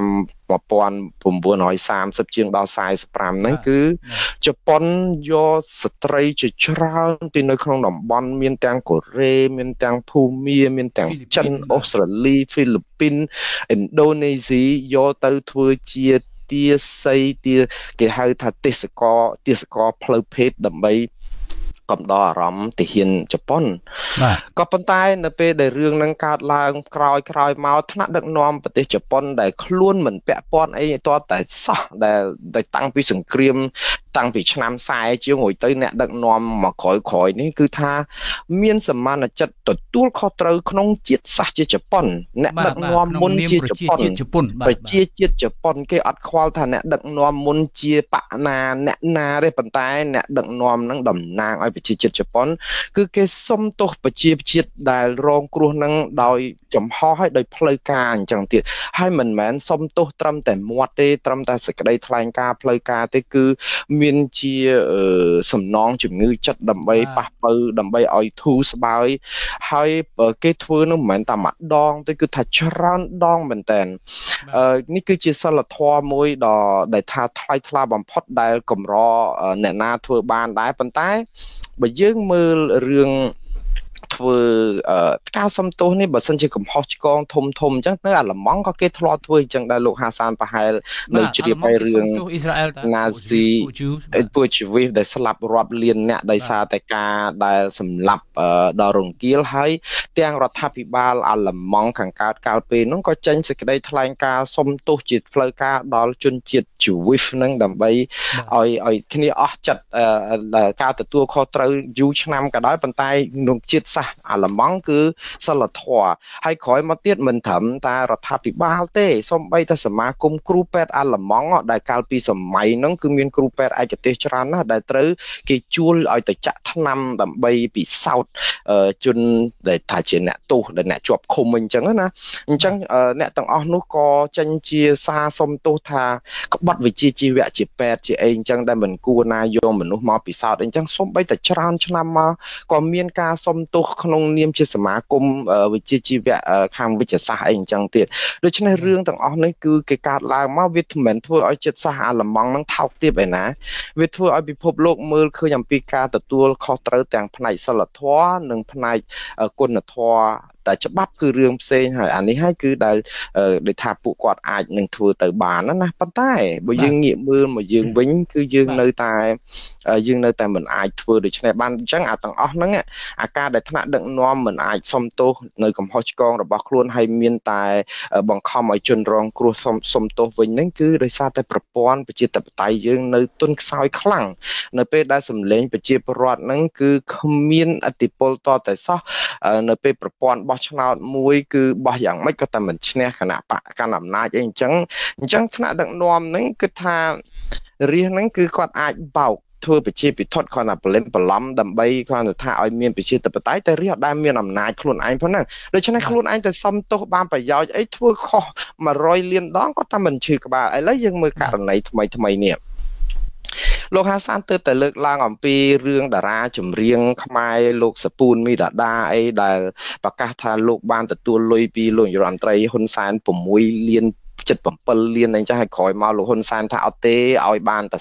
S2: 1930ជាងដល់45ហ្នឹងគឺជប៉ុនយកស្ត្រីជាច្រើនពីនៅក្នុងតំបន់មានទាំងកូរ៉េមានទាំងភូមាមានទាំងចិនអូស្ត្រាលីហ្វីលីពីនឥណ្ឌូនេស៊ីយកទៅធ្វើជាទាស័យគេហៅថាទេសកលផ្លូវភេទដើម្បីកំដរអារម្មណ៍ទាហានជប៉ុនក៏ប៉ុន្តែនៅពេលដែលរឿងហ្នឹងកើតឡើងក្រោយមកថ្នាក់ដឹកនាំប្រទេសជប៉ុនដែលខ្លួនមិនពាក់ព័ន្ធអីទាល់តែសោះដែលតាំងពីសង្គ្រាមតាំងពីឆ្នាំ40ជាងរួចទៅអ្នកដឹកនាំមកក្រោយនេះគឺថាមានសមានចិត្តទទួលខុសត្រូវក្នុងជាតិសាសន៍ជាជប៉ុនអ្នកដឹកនាំមុនជាជប៉ុនប្រជាជាតិជប៉ុនគេអត់ខ្វល់ថាអ្នកដឹកនាំមុនជាបកណាអ្នកណាទេប៉ុន្តែអ្នកដឹកនាំហ្នឹងតំណាងឲ្យប្រជាជាតិជប៉ុនគឺគេសុំទោសប្រជាជាតិដែលរងគ្រោះនឹងដោយចំហហើយដោយផ្លូវការអញ្ចឹងទៀតហើយមិនមែនសុំទោសត្រឹមតែមាត់ទេត្រឹមតែសេចក្តីថ្លែងការណ៍ផ្លូវការទេគឺមានជាសំណងជំងឺចិត្តដើម្បីប៉ះប៉ូវដើម្បីឲ្យធូរស្បើយហើយគេធ្វើនោះមិនមែនតែម្ដងទេគឺថាច្រើនដងមែនតើនេះគឺជាសិលធម៌មួយដែលថាថ្លៃថ្លាបំផុតដែលកម្រអ្នកណាធ្វើបានដែរប៉ុន្តែបើយើងមើលរឿងធ្វើការសំទោសនេះបើសិនជាកំហុសឆ្គងធំអញ្ចឹងនៅអាឡម៉ង់ក៏គេធ្លាប់ធ្វើអញ្ចឹងដែរលោកហាសានប្រហែលនៅជ្រាបពីរឿងណាស៊ីពួកជីវិតដែលស្លាប់រាប់លានអ្នកដោយសារតែការដែលសម្លាប់ដល់រង្គាលហើយទាំងរដ្ឋាភិបាលអាឡម៉ង់ខាងកើតកាលពេលនោះក៏ចេញសេចក្តីថ្លែងការណ៍សុំទោសជាផ្លូវការដល់ជនជាតិជីវិតនឹងដើម្បីឲ្យគ្នាអស់ចិត្តការទទួលខុសត្រូវយូរឆ្នាំក៏ដោយប៉ុន្តែក្នុងជាតិសាសន៍អាឡម៉ង់គឺសិលធម៌ហើយក្រោយមកទៀតមិនត្រឹមតែរដ្ឋាភិបាលទេសូម្បីតែសមាគមគ្រូពេទ្យអាឡម៉ង់ដែលកាលពីសម័យហ្នឹងគឺមានគ្រូពេទ្យឯកទេសច្រើនណាស់ដែលត្រូវគេជួលឲ្យទៅចាក់ថ្នាំដើម្បីពិសោធន៍ជនដែលថាជាអ្នកទោសដែលអ្នកជាប់ឃុំអញ្ចឹងណាអញ្ចឹងអ្នកទាំងអស់នោះក៏ចេញជាសារសុំទោសថាក្បត់វិជ្ជាជីវៈជាពេទ្យជាអីអញ្ចឹងដែលមិនគួរណាយកមនុស្សមកពិសោធន៍អញ្ចឹងសូម្បីតែច្រើនឆ្នាំមកក៏មានការសុំទោសក្នុងនាមជាសមាគមវិជ្ជាជីវៈខាងវិទ្យាសាស្ត្រអីអញ្ចឹងទៀតដូច្នេះរឿងទាំងអស់នេះគឺគេកាត់ឡើងមកវាមិនមែនធ្វើឲ្យចិត្តសាសន៍អាឡម៉ង់នឹងថោកទាបឯណាវាធ្វើឲ្យពិភពលោកមើលឃើញអំពីការទទួលខុសត្រូវទាំងផ្នែកសិលធម៌និងផ្នែកគុណធម៌តែច្បាប់គឺរឿងផ្សេងហើយអានេះហើយគឺដែលថាពួកគាត់អាចនឹងធ្វើទៅបានណាប៉ុន្តែបើយើងងាកមើលមកយើងវិញគឺយើងនៅតែមិនអាចធ្វើដូច្នេះបានអញ្ចឹងអាទាំងអស់ហ្នឹងអាការដែលថ្នាក់ដឹកនាំមិនអាចសុំទោសនៅកំហុសឆ្គងរបស់ខ្លួនហើយមានតែបង្ខំឲ្យជនរងគ្រោះសុំទោសវិញហ្នឹងគឺដោយសារតែប្រព័ន្ធប្រជាធិបតេយ្យយើងនៅទន់ខ្សោយខ្លាំងនៅពេលដែលសម្លេងប្រជាពលរដ្ឋហ្នឹងគឺគ្មានឥទ្ធិពលតតែសោះនៅពេលប្រព័ន្ធឆ្នោតមួយគឺបោះយ៉ាងម៉េចក៏តែមិនឈ្នះគណៈបកកាន់អំណាចអីអញ្ចឹងថ្នាក់ដឹកនាំហ្នឹងគឺថារាជហ្នឹងគឺគាត់អាចបោកធ្វើប្រជាពិធដ្ឋគាត់ថាបលិមបឡំដើម្បីគាត់ថាឲ្យមានប្រជាធិបតេយ្យតែរាជអត់ដែលមានអំណាចខ្លួនឯងផងហ្នឹងដូច្នេះខ្លួនឯងទៅសុំទោសបានប្រយោជន៍អីធ្វើខុស100លានដងក៏តែមិនឈឺក្បាលឥឡូវយើងមើលករណីថ្មីនេះលោកហាសានទើបតែលើកឡើងអំពីរឿងតារាចម្រៀងខ្មែរលោកសពូនមីដាដាអីដែលប្រកាសថាលោកបានទទួលលុយពីលោករដ្ឋមន្ត្រីហ៊ុនសែន6លាន77លានអីចឹងហើយក្រោយមកលោកហ៊ុនសែនថាអត់ទេឲ្យបានតែ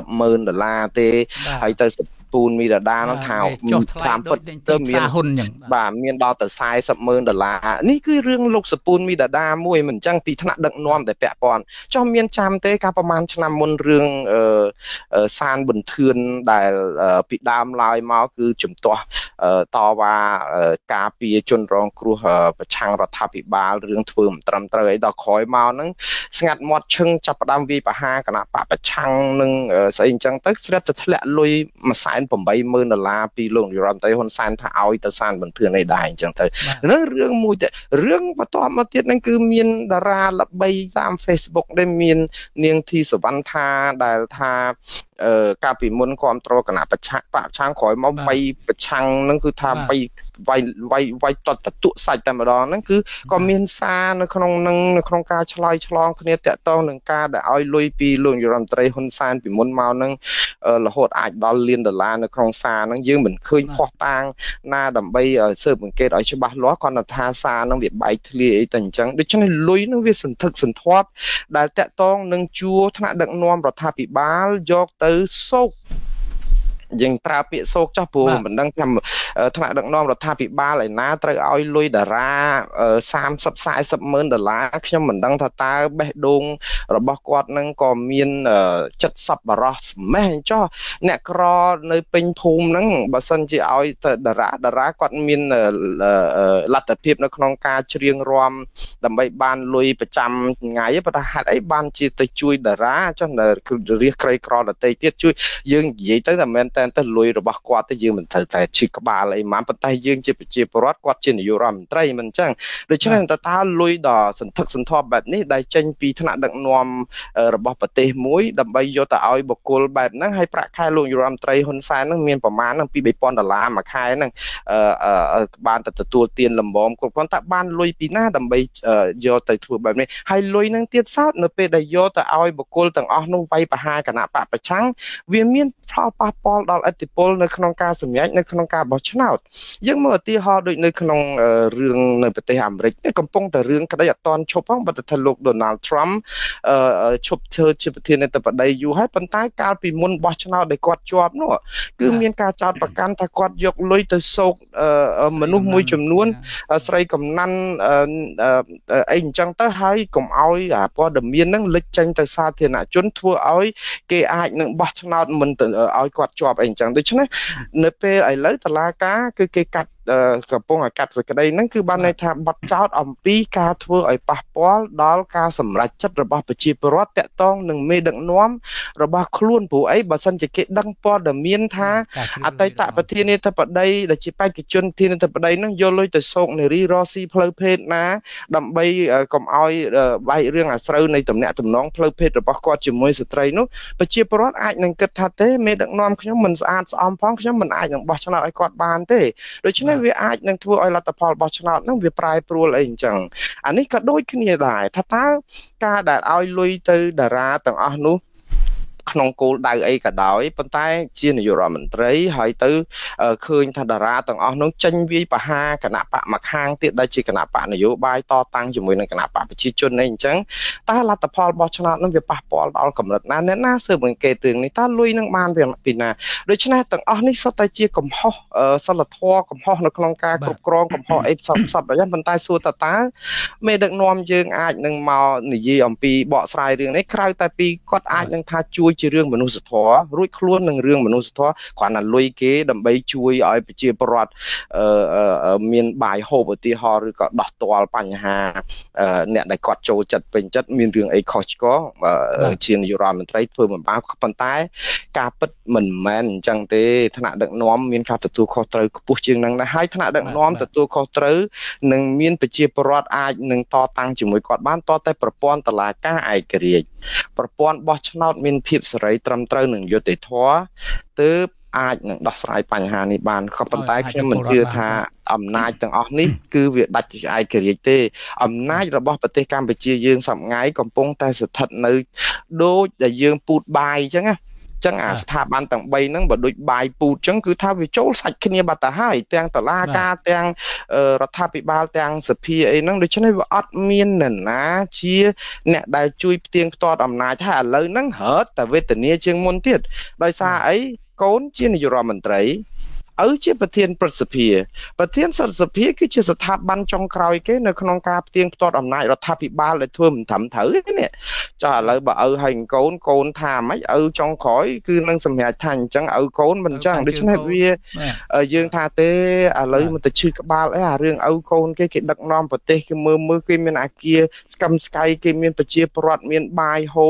S2: $30,000ទេហើយទៅពូនមីដាដានោះថាតាមពិតទៅមានហ៊ុនអញ្ចឹងបាទមានដល់ទៅ$40,000នេះគឺរឿងលោកសពូនមីដាដាមួយមិនអញ្ចឹងពីថ្នាក់ដឹកនាំតែពាក់ព័ន្ធចុះមានចាំទេកាលប្រហែលឆ្នាំមុនរឿងសានប៊ុនធឿនដែលពីដើមឡើយមកគឺជំទាស់តវ៉ាការពារជនរងគ្រោះប្រឆាំងរដ្ឋាភិបាលរឿងធ្វើមិនត្រឹមត្រូវអីដល់ក្រោយមកហ្នឹងស្ងាត់មាត់ឈឹងចាប់ផ្ដើមវាយប្រហារគណៈបកប្រឆាំងនឹងស្អីអញ្ចឹងទៅស្រាប់តែធ្លាក់លុយ100,000 $80,000ពីលោកនាយរដ្ឋមន្ត្រីហ៊ុនសែនថាឲ្យទៅសានបន្ទឿនអីដែរអញ្ចឹងទៅនឹងរឿងមួយទៅរឿងបន្តមកទៀតហ្នឹងគឺមានតារាល្បីតាម Facebook ដែលមាននាងធីសវណ្ណថាដែលថាកាលពីមុនគ្រប់គ្រងគណៈប្រឆាំងក្រោយមកបីប្រឆាំងហ្នឹងគឺថាបីវាយតតតុសាច់តែម្ដងហ្នឹងគឺក៏មានសារនៅក្នុងការឆ្លើយឆ្លងគ្នាតាក់ទងនឹងការដែលឲ្យលុយពីលោកនាយរដ្ឋមន្ត្រីហ៊ុនសែនពីមុនមកហ្នឹងរហូតអាចដល់លានដុល្លារនៅក្នុងសារហ្នឹងយើងមិនឃើញផុសតាងណាដើម្បីស៊ើបអង្កេតឲ្យច្បាស់លាស់គាត់ថាសារហ្នឹងវាបែកធ្លាយអីតែអញ្ចឹងដូច្នេះលុយហ្នឹងវាសន្ធឹកសន្ធាប់ដែលតាក់ទងនឹងជួរថ្នាក់ដឹកនាំរដ្ឋាភិបាលយកទៅសោកយើងប្រើពាក្យសោកចោះព្រោះមិនដឹងថាថ្នាក់ដឹកនាំរដ្ឋាភិបាលឯណាត្រូវឲ្យលុយតារា$30-40,000ខ្ញុំមិនដឹងថាតើបេះដូងរបស់គាត់នឹងក៏មានចិត្តសប្បុរសម៉េះចោះអ្នកក្រនៅពេញភូមិហ្នឹងបើសិនជាឲ្យតារាគាត់មានលទ្ធភាពនៅក្នុងការច្រៀងរាំដើម្បីបានលុយប្រចាំថ្ងៃប៉ុន្តែហេតុអីបានជាទៅជួយតារាចុះរាសក្រីក្រដទៃទៀតជួយយើងនិយាយទៅតែមែនតែលុយរបស់គាត់ទៅយើងមិនត្រូវតែឈឺក្បាលអីហ្មងប៉ុន្តែយើងជាប្រជាពលរដ្ឋគាត់ជានាយករដ្ឋមន្ត្រីមិនអញ្ចឹងដូច្នេះតើលុយដល់សន្ធឹកសន្ធាប់បែបនេះដែលចេញពីថ្នាក់ដឹកនាំរបស់ប្រទេសមួយដើម្បីយកទៅឲ្យបុគ្គលបែបហ្នឹងហើយប្រាក់ខែលោកនាយករដ្ឋមន្ត្រីហ៊ុនសែនហ្នឹងមានប្រមាណហ្នឹងពី$3,000មួយខែហ្នឹងបានទៅទទួលទានលំមគ្រប់គ្រាន់តែបានលុយពីណាដើម្បីយកទៅធ្វើបែបនេះហើយលុយហ្នឹងទៀតសោតនៅពេលដែលយកទៅឲ្យបុគ្គលទាំងអស់នោះវាយប្រហារគណៈបកប្រឆាំងវាមានផលប៉ះពាល់ដល់ឥទ្ធិពលនៅក្នុងការសម្រេចនៅក្នុងការបោះឆ្នោតយើងមើលឧទាហរណ៍ដូចនៅក្នុងរឿងនៅប្រទេសអាមេរិកកំពុងតែរឿងក្តីអត់ទាន់ឈប់ផងបើថាលោក Donald Trump ឈប់ធ្វើជាប្រធានាធិបតីយូរហើយប៉ុន្តែកាលពីមុនបោះឆ្នោតដែលគាត់ជាប់នោះគឺមានការចោទប្រកាន់ថាគាត់យកលុយទៅសោកមនុស្សមួយចំនួនស្រីកំណាន់អីអញ្ចឹងទៅហើយកុំឲ្យព័ត៌មានហ្នឹងលេចចេញទៅសាធារណជនធ្វើឲ្យគេអាចនឹងបោះឆ្នោតមិនឲ្យគាត់ជាប់អីអញ្ចឹងដូច្នេះនៅពេលឥឡូវតុលាការគឺគេកាត់កំពុងឲ្យកាត់សេចក្តីហ្នឹងគឺបានន័យថាបទចោទអំពីការធ្វើឲ្យប៉ះពាល់ដល់ការសម្រេចចិត្តរបស់ប្រជាពលរដ្ឋតាក់ទងនឹងមេដឹកនាំរបស់ខ្លួនព្រោះអីបើសិនជាគេដឹងព័ត៌មានថាអតីតប្រធានាធិបតីដែលជាបេក្ខជនប្រធានាធិបតីហ្នឹងយកលុយទៅសោកនារីរស់ស៊ីផ្លូវភេទណាដើម្បីកុំឲ្យបែករឿងអាស្រូវនៃទំនាក់ទំនងផ្លូវភេទរបស់គាត់ជាមួយស្ត្រីនោះប្រជាពលរដ្ឋអាចនឹងគិតថាទេមេដឹកនាំខ្ញុំមិនស្អាតស្អំផងខ្ញុំមិនអាចនឹងបោះឆ្នោតឲ្យគាត់បានទេដូច្នេះវាអាចនឹងធ្វើឲ្យលទ្ធផលបោះឆ្នោតហ្នឹងវាប្រែប្រួលអីអញ្ចឹងអានេះក៏ដូចគ្នាដែរថាតើការដែលឲ្យលុយទៅតារាទាំងអស់នោះក្នុងគោលដៅអីក៏ដោយប៉ុន្តែជានាយករដ្ឋមន្ត្រីហើយទៅឃើញថាតារាទាំងអស់នោះចេញវាយប្រហារគណៈបកមួយខាងទៀតដែលជាគណៈបកនយោបាយតតាំងជាមួយនឹងគណៈបកប្រជាជនអីអញ្ចឹងតើលទ្ធផលបោះឆ្នោតនោះវាប៉ះពាល់ដល់កម្រិតណាអ្នកណាស៊ើបអង្កេតរឿងនេះតើលុយនឹងបានពីណាដូច្នេះទាំងអស់នេះសុទ្ធតែជាកំហុសសិលធម៌កំហុសនៅក្នុងការគ្រប់គ្រងកំហុសអីផ្សព្វអញ្ចឹងប៉ុន្តែសួរតើមេដឹកនាំយើងអាចនឹងមកនិយាយអំពីបកស្រាយរឿងនេះក្រៅតែពីគាត់អាចនឹងថាជួយជារឿងមនុស្សធម៌រួចខ្លួននឹងរឿងមនុស្សធម៌គ្រាន់តែលុយគេដើម្បីជួយឲ្យប្រជាពលរដ្ឋមានបាយហូបឧទាហរណ៍ឬក៏ដោះទាល់បញ្ហាអ្នកដែលគាត់ចូលចិត្តពេញចិត្តមានរឿងអីខុសឆ្គងជានាយករដ្ឋមន្ត្រីធ្វើមិនបានប៉ុន្តែការពិតមិនមែនអញ្ចឹងទេថ្នាក់ដឹកនាំមានការទទួលខុសត្រូវខ្ពស់ជាងនឹងដែរហើយថ្នាក់ដឹកនាំទទួលខុសត្រូវនឹងមានប្រជាពលរដ្ឋអាចនឹងតតាំងជាមួយគាត់បានតតែប្រព័ន្ធតុលាការឯករាជ្យប្រព័ន្ធបោះឆ្នោតមានភាពសេរីត្រឹមត្រូវនឹងយុត្តិធម៌ទើបអាចនឹងដោះស្រាយបញ្ហានេះបានក៏ប៉ុន្តែខ្ញុំមិនជឿថាអំណាចទាំងអស់នេះគឺវាដាច់ពីឯករាជ្យទេអំណាចរបស់ប្រទេសកម្ពុជាយើងសប្តាហ៍កំពុងតែស្ថិតនៅដូចដែលយើងពូតបាយអញ្ចឹងណាចឹងអាស្ថាប័នទាំង3ហ្នឹងបើដូចបាយពូតចឹងគឺថាវាចូលសាច់គ្នាបាត់ទៅហើយទាំងតុលាការទាំងរដ្ឋាភិបាលទាំងសភាអីហ្នឹងដូច្នេះវាអត់មាននរណាជាអ្នកដែលជួយផ្ទៀងផ្ទាត់អំណាចហើយឥឡូវហ្នឹងរត់តែវេទនាជាងមុនទៀតដោយសារអីកូនជានាយករដ្ឋមន្ត្រីឪជាប្រធានព្រឹទ្ធសភាប្រធានសន្តិសភាគឺជាស្ថាប័នចុងក្រោយគេនៅក្នុងការផ្ទៀងផ្ទាត់អំណាចរដ្ឋាភិបាលដែលធ្វើមិនត្រឹមត្រូវទេនេះចាឥឡូវបើឪហើយកូនថាម៉េចឪចុងក្រោយគឺនឹងសម្រេចថាអញ្ចឹងឪកូនមិនអញ្ចឹងដូច្នេះវាយើងថាទេឥឡូវមិនទៅឈឺក្បាលអីអារឿងឪកូនគេដឹកនាំប្រទេសគេមើលគេមានអាគារស្កឹមស្កៃគេមានប្រជាពលរដ្ឋមានបាយហូប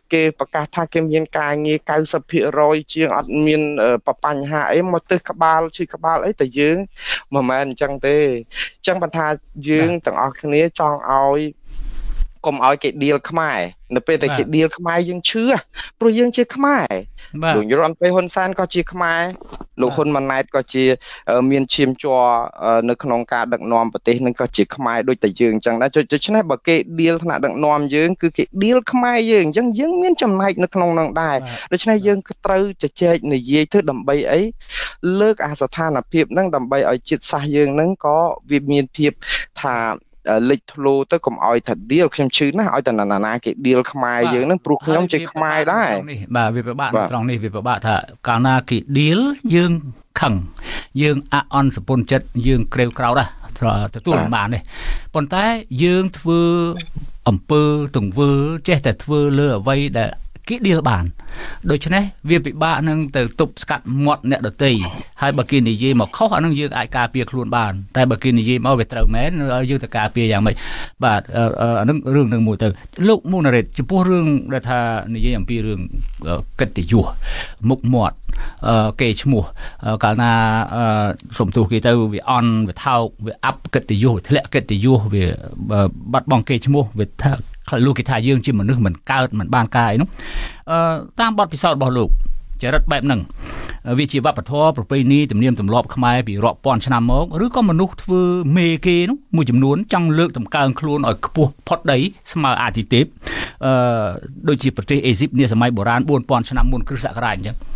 S2: គេប្រកាសថាគេមានការងារ 90% ជាងអត់មានបញ្ហាអីមកទឹះក្បាលឈឺក្បាលអីតែយើងមិនមែនអញ្ចឹងទេអញ្ចឹងបន្តថាយើងទាំងអស់គ្នាចង់ឲ្យកុំឲ្យគេឌីលខ្មែរនៅពេលតែគេឌីលខ្មែរយើងឈឺព្រោះយើងជាខ្មែរលោករដ្ឋមន្ត្រីហ៊ុនសែនក៏ជាខ្មែរលោកហ៊ុនម៉ាណែតក៏ជាមានឈាមជ័រនៅក្នុងការដឹកនាំប្រទេសនឹងក៏ជាខ្មែរដូចតែយើងអញ្ចឹងដែរដូច្នេះបើគេឌីលថ្នាក់ដឹកនាំយើងគឺគេឌីលខ្មែរយើងអញ្ចឹងយើងមានចំណែកនៅក្នុងនោះដែរដូច្នេះយើងក៏ត្រូវជជែកនិយាយទៅដើម្បីអីលើកអាស្ថានភាពហ្នឹងដើម្បីឲ្យជាតិសាសន៍យើងហ្នឹងក៏វាមានភាពថាលេចធ្លោទៅកុំឲ្យថាឌីលខ្ញុំឈឺណាស់ឲ្យតែណាគេឌីលខ្មែរយើងហ្នឹងព្រោះខ្ញុំជាខ្មែរដែរ
S1: នេះបាទវាពិបាកត្រង់នេះវាពិបាកថាកាលណាគេឌីលយើងខឹងយើងអអន់សពុនចិត្តយើងក្រេវក្រោតទទួលបាននេះប៉ុន្តែយើងធ្វើអំពើទង្វើចេះតែធ្វើលើអ្វីដែលគេឌីលបានដូច្នេះវាពិបាកនឹងទៅទប់ស្កាត់មាត់អ្នកដទៃហើយបើគេនិយាយមកខុសអានឹងយើងអាចការពារខ្លួនបានតែបើគេនិយាយមកវាត្រូវមែនយើងទៅការពារយ៉ាងម៉េចបាទអានឹងរឿងនឹងមួយទៅលោកមូណារ៉េតចំពោះរឿងដែលថានិយាយអំពីរឿងកិត្តិយសមុខមាត់គេឈ្មោះកាលណាសំទោសគេទៅវាអន់វាថោកវាអាប់កិត្តិយសវាធ្លាក់កិត្តិយសវាបាត់បង់គេឈ្មោះវាថាលោកគេថាយើងជាមនុស្សមិនកើតមិនបានការអីនោះតាមបទពិសោធន៍របស់លោកចរិតបែបហ្នឹងវាជាវប្បធម៌ប្រពៃណីទំនៀមទម្លាប់ខ្មែរពីរាប់ពាន់ឆ្នាំមកឬក៏មនុស្សធ្វើមេគេនោះមួយចំនួនចង់លើកតម្កើងខ្លួនឲ្យខ្ពស់ផុតដីស្មើអាទិទេពដូចជាប្រទេសអេស៊ីបនាសម័យបុរាណ 4000 ឆ្នាំមុនគ្រិស្តសករាជអញ្ចឹង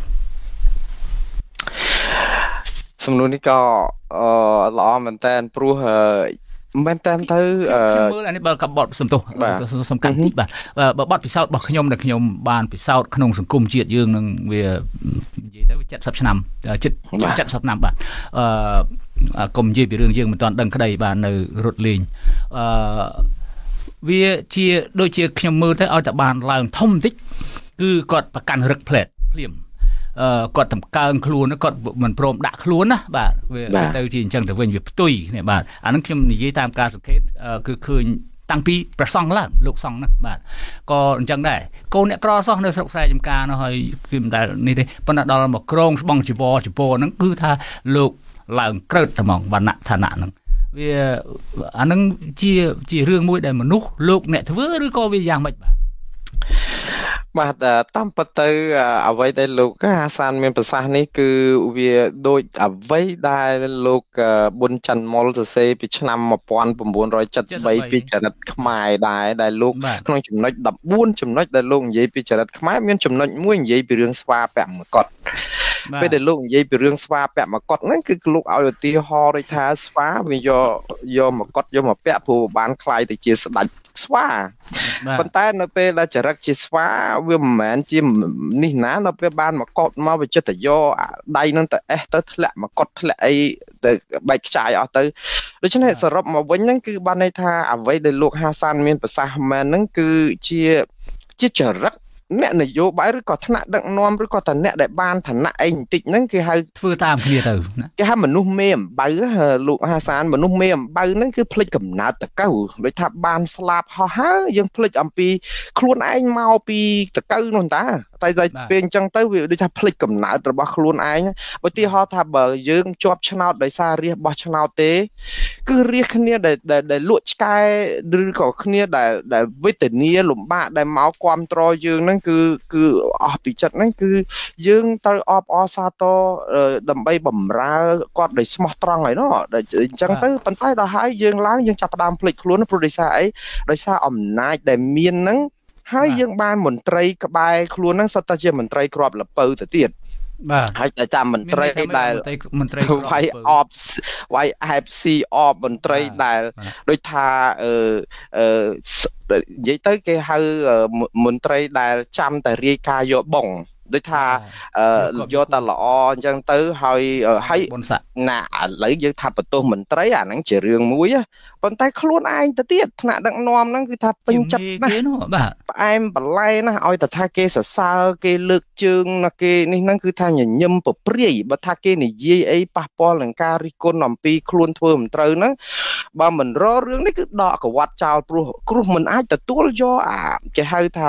S2: សំណួរនេះក៏ល្អមែនតើព្រោះមែនតើទៅ
S1: ខ្ញុំមើលអានេះបើកបត់សំទោសសំខាន់តិចបាទបើបត់ពិសោធន៍របស់ខ្ញុំដែលខ្ញុំបានពិសោធន៍ក្នុងសង្គមជាតិយើងនឹងវានិយាយទៅ70ឆ្នាំជិត70ឆ្នាំបាទកុំនិយាយពីរឿងយើងមិនទាន់ដឹងក្តីបាទនៅរត់លេងវាជាដូចជាខ្ញុំមើលទៅឲ្យតែបានឡើងធំបន្តិចគឺគាត់ប្រកាន់រឹកផ្លែតភ្លាមគាត់តម្កើងខ្លួនគាត់មិនព្រមដាក់ខ្លួនណាបាទវាទៅជាអញ្ចឹងទៅវិញវាផ្ទុយនេះបាទអានឹងខ្ញុំនិយាយតាមការសង្កេតគឺឃើញតាំងពីប្រសង់ឡើងលោកសង្ឃណាបាទក៏អញ្ចឹងដែរកូនអ្នកក្រសោះនៅស្រុកស្រែចំការនោះហើយគឺមិនដែលនេះទេប៉ុន្តែដល់មកក្រងស្បង់ជីវរហ្នឹងគឺថាលោកឡើងក្រើតតែហ្មងវណ្ណៈឋានៈហ្នឹងវាអានឹងជារឿងមួយដែលមនុស្សលោកអ្នកធ្វើឬក៏វាយ៉ាងម៉េចបាទ
S2: តាមពិតទៅអ្វីដែលលោកហាសានមានប្រសាសន៍នេះគឺវាដូចអ្វីដែលលោកប៊ុនច័ន្ទមុលសរសេរពីឆ្នាំ1973ពីចរិតខ្មែរដែលលោកក្នុងចំណុច14ចំណុចដែលលោកនិយាយពីចរិតខ្មែរមានចំណុចមួយនិយាយពីរឿងស្វាពាក់មកុដពេលដែលលោកនិយាយពីរឿងស្វាពាក់មកុដហ្នឹងគឺលោកឲ្យឧទាហរណ៍ដូចថាស្វាវាយកមកុដយកមកពាក់ព្រោះបានខ្លាយទៅជាស្ដេចស្វាប៉ុន្តែនៅពេលដែលចរិតជាស្វាវាមិនមែនជានេះណានៅពេលបានមកុដមកវាចិត្តទៅយកដៃនឹងទៅអេះទៅធ្លាក់មកុដធ្លាក់អីទៅបែកខ្ចាយអស់ទៅដូច្នេះសរុបមកវិញហ្នឹងគឺបានន័យថាអ្វីដែលលោកហាសានមានប្រសាសន៍មែនហ្នឹងគឺជាចរិតអ្នកនយោបាយឬក៏ថ្នាក់ដឹកនាំឬក៏តអ្នកដែលបានឋានៈអីបន្តិចហ្នឹងគេហៅ
S1: ធ្វើតាមគ្នាទៅ
S2: គេហៅមនុស្សមេអំបៅលោកហាសានមនុស្សមេអំបៅហ្នឹងគឺភ្លេចកំណើតតកៅដូចថាបានស្លាប់ហោះហើយយើងភ្លេចអំពីខ្លួនឯងមកពីតកៅនោះតាតែពេលអញ្ចឹងទៅវាដូចថាភ្លេចកំណើតរបស់ខ្លួនឯងឧទាហរណ៍ថាបើយើងជាប់ឆ្នោតដោយសាររាសបោះឆ្នោតទេគឺរាសគ្នាដែលលក់ឆ្កែឬក៏គ្នាដែលវេទនាលំបាកដែលមកគ្រប់គ្រងយើងហ្នឹងគឺអស់ពីចិត្តហ្នឹងគឺយើងត្រូវអបអរសាទរដើម្បីបំរើគាត់ដោយស្មោះត្រង់ហើយណោះអញ្ចឹងទៅប៉ុន្តែដល់ហើយយើងឡើងយើងចាប់ផ្ដើមភ្លេចខ្លួនព្រោះដោយសារអីដោយសារអំណាចដែលមានហ្នឹងហើយយើងបានមន្ត្រីក្បែរខ្លួនហ្នឹងសុទ្ធតែជាមន្ត្រីក្របលពៅទៅទៀត
S1: បាទ
S2: ហើយតែចាំមន្ត្រីដែល
S1: មន្ត្រី
S2: វាយអបវាយអែបស៊ីអបមន្ត្រីដែលដូចថានិយាយទៅគេហៅមន្ត្រីដែលចាំតែរាយការយកបងដូចថាយកតែល្អអញ្ចឹងទៅហើយណាឥឡូវយើងថាបន្ទោសមន្ត្រីអាហ្នឹងជារឿងមួយប៉ុន្តែខ្លួនឯងទៅទៀតថ្នាក់ដឹកនាំហ្នឹងគឺថាពេញចិត្តណាស់
S1: បាទ
S2: ផ្អែមបន្លែណាឲ្យតែថាគេសរសើរគេលើកជើងណាគេនេះហ្នឹងគឺថាញញឹមប្រព្រាយបើថាគេនិយាយអីប៉ះពាល់នឹងការរិះគន់អំពីខ្លួនធ្វើមិនត្រូវហ្នឹងបើមិនរករឿងនេះគឺដកកវ៉ាត់ចោលព្រោះគ្រោះមិនអាចទទួលយកគេហៅថា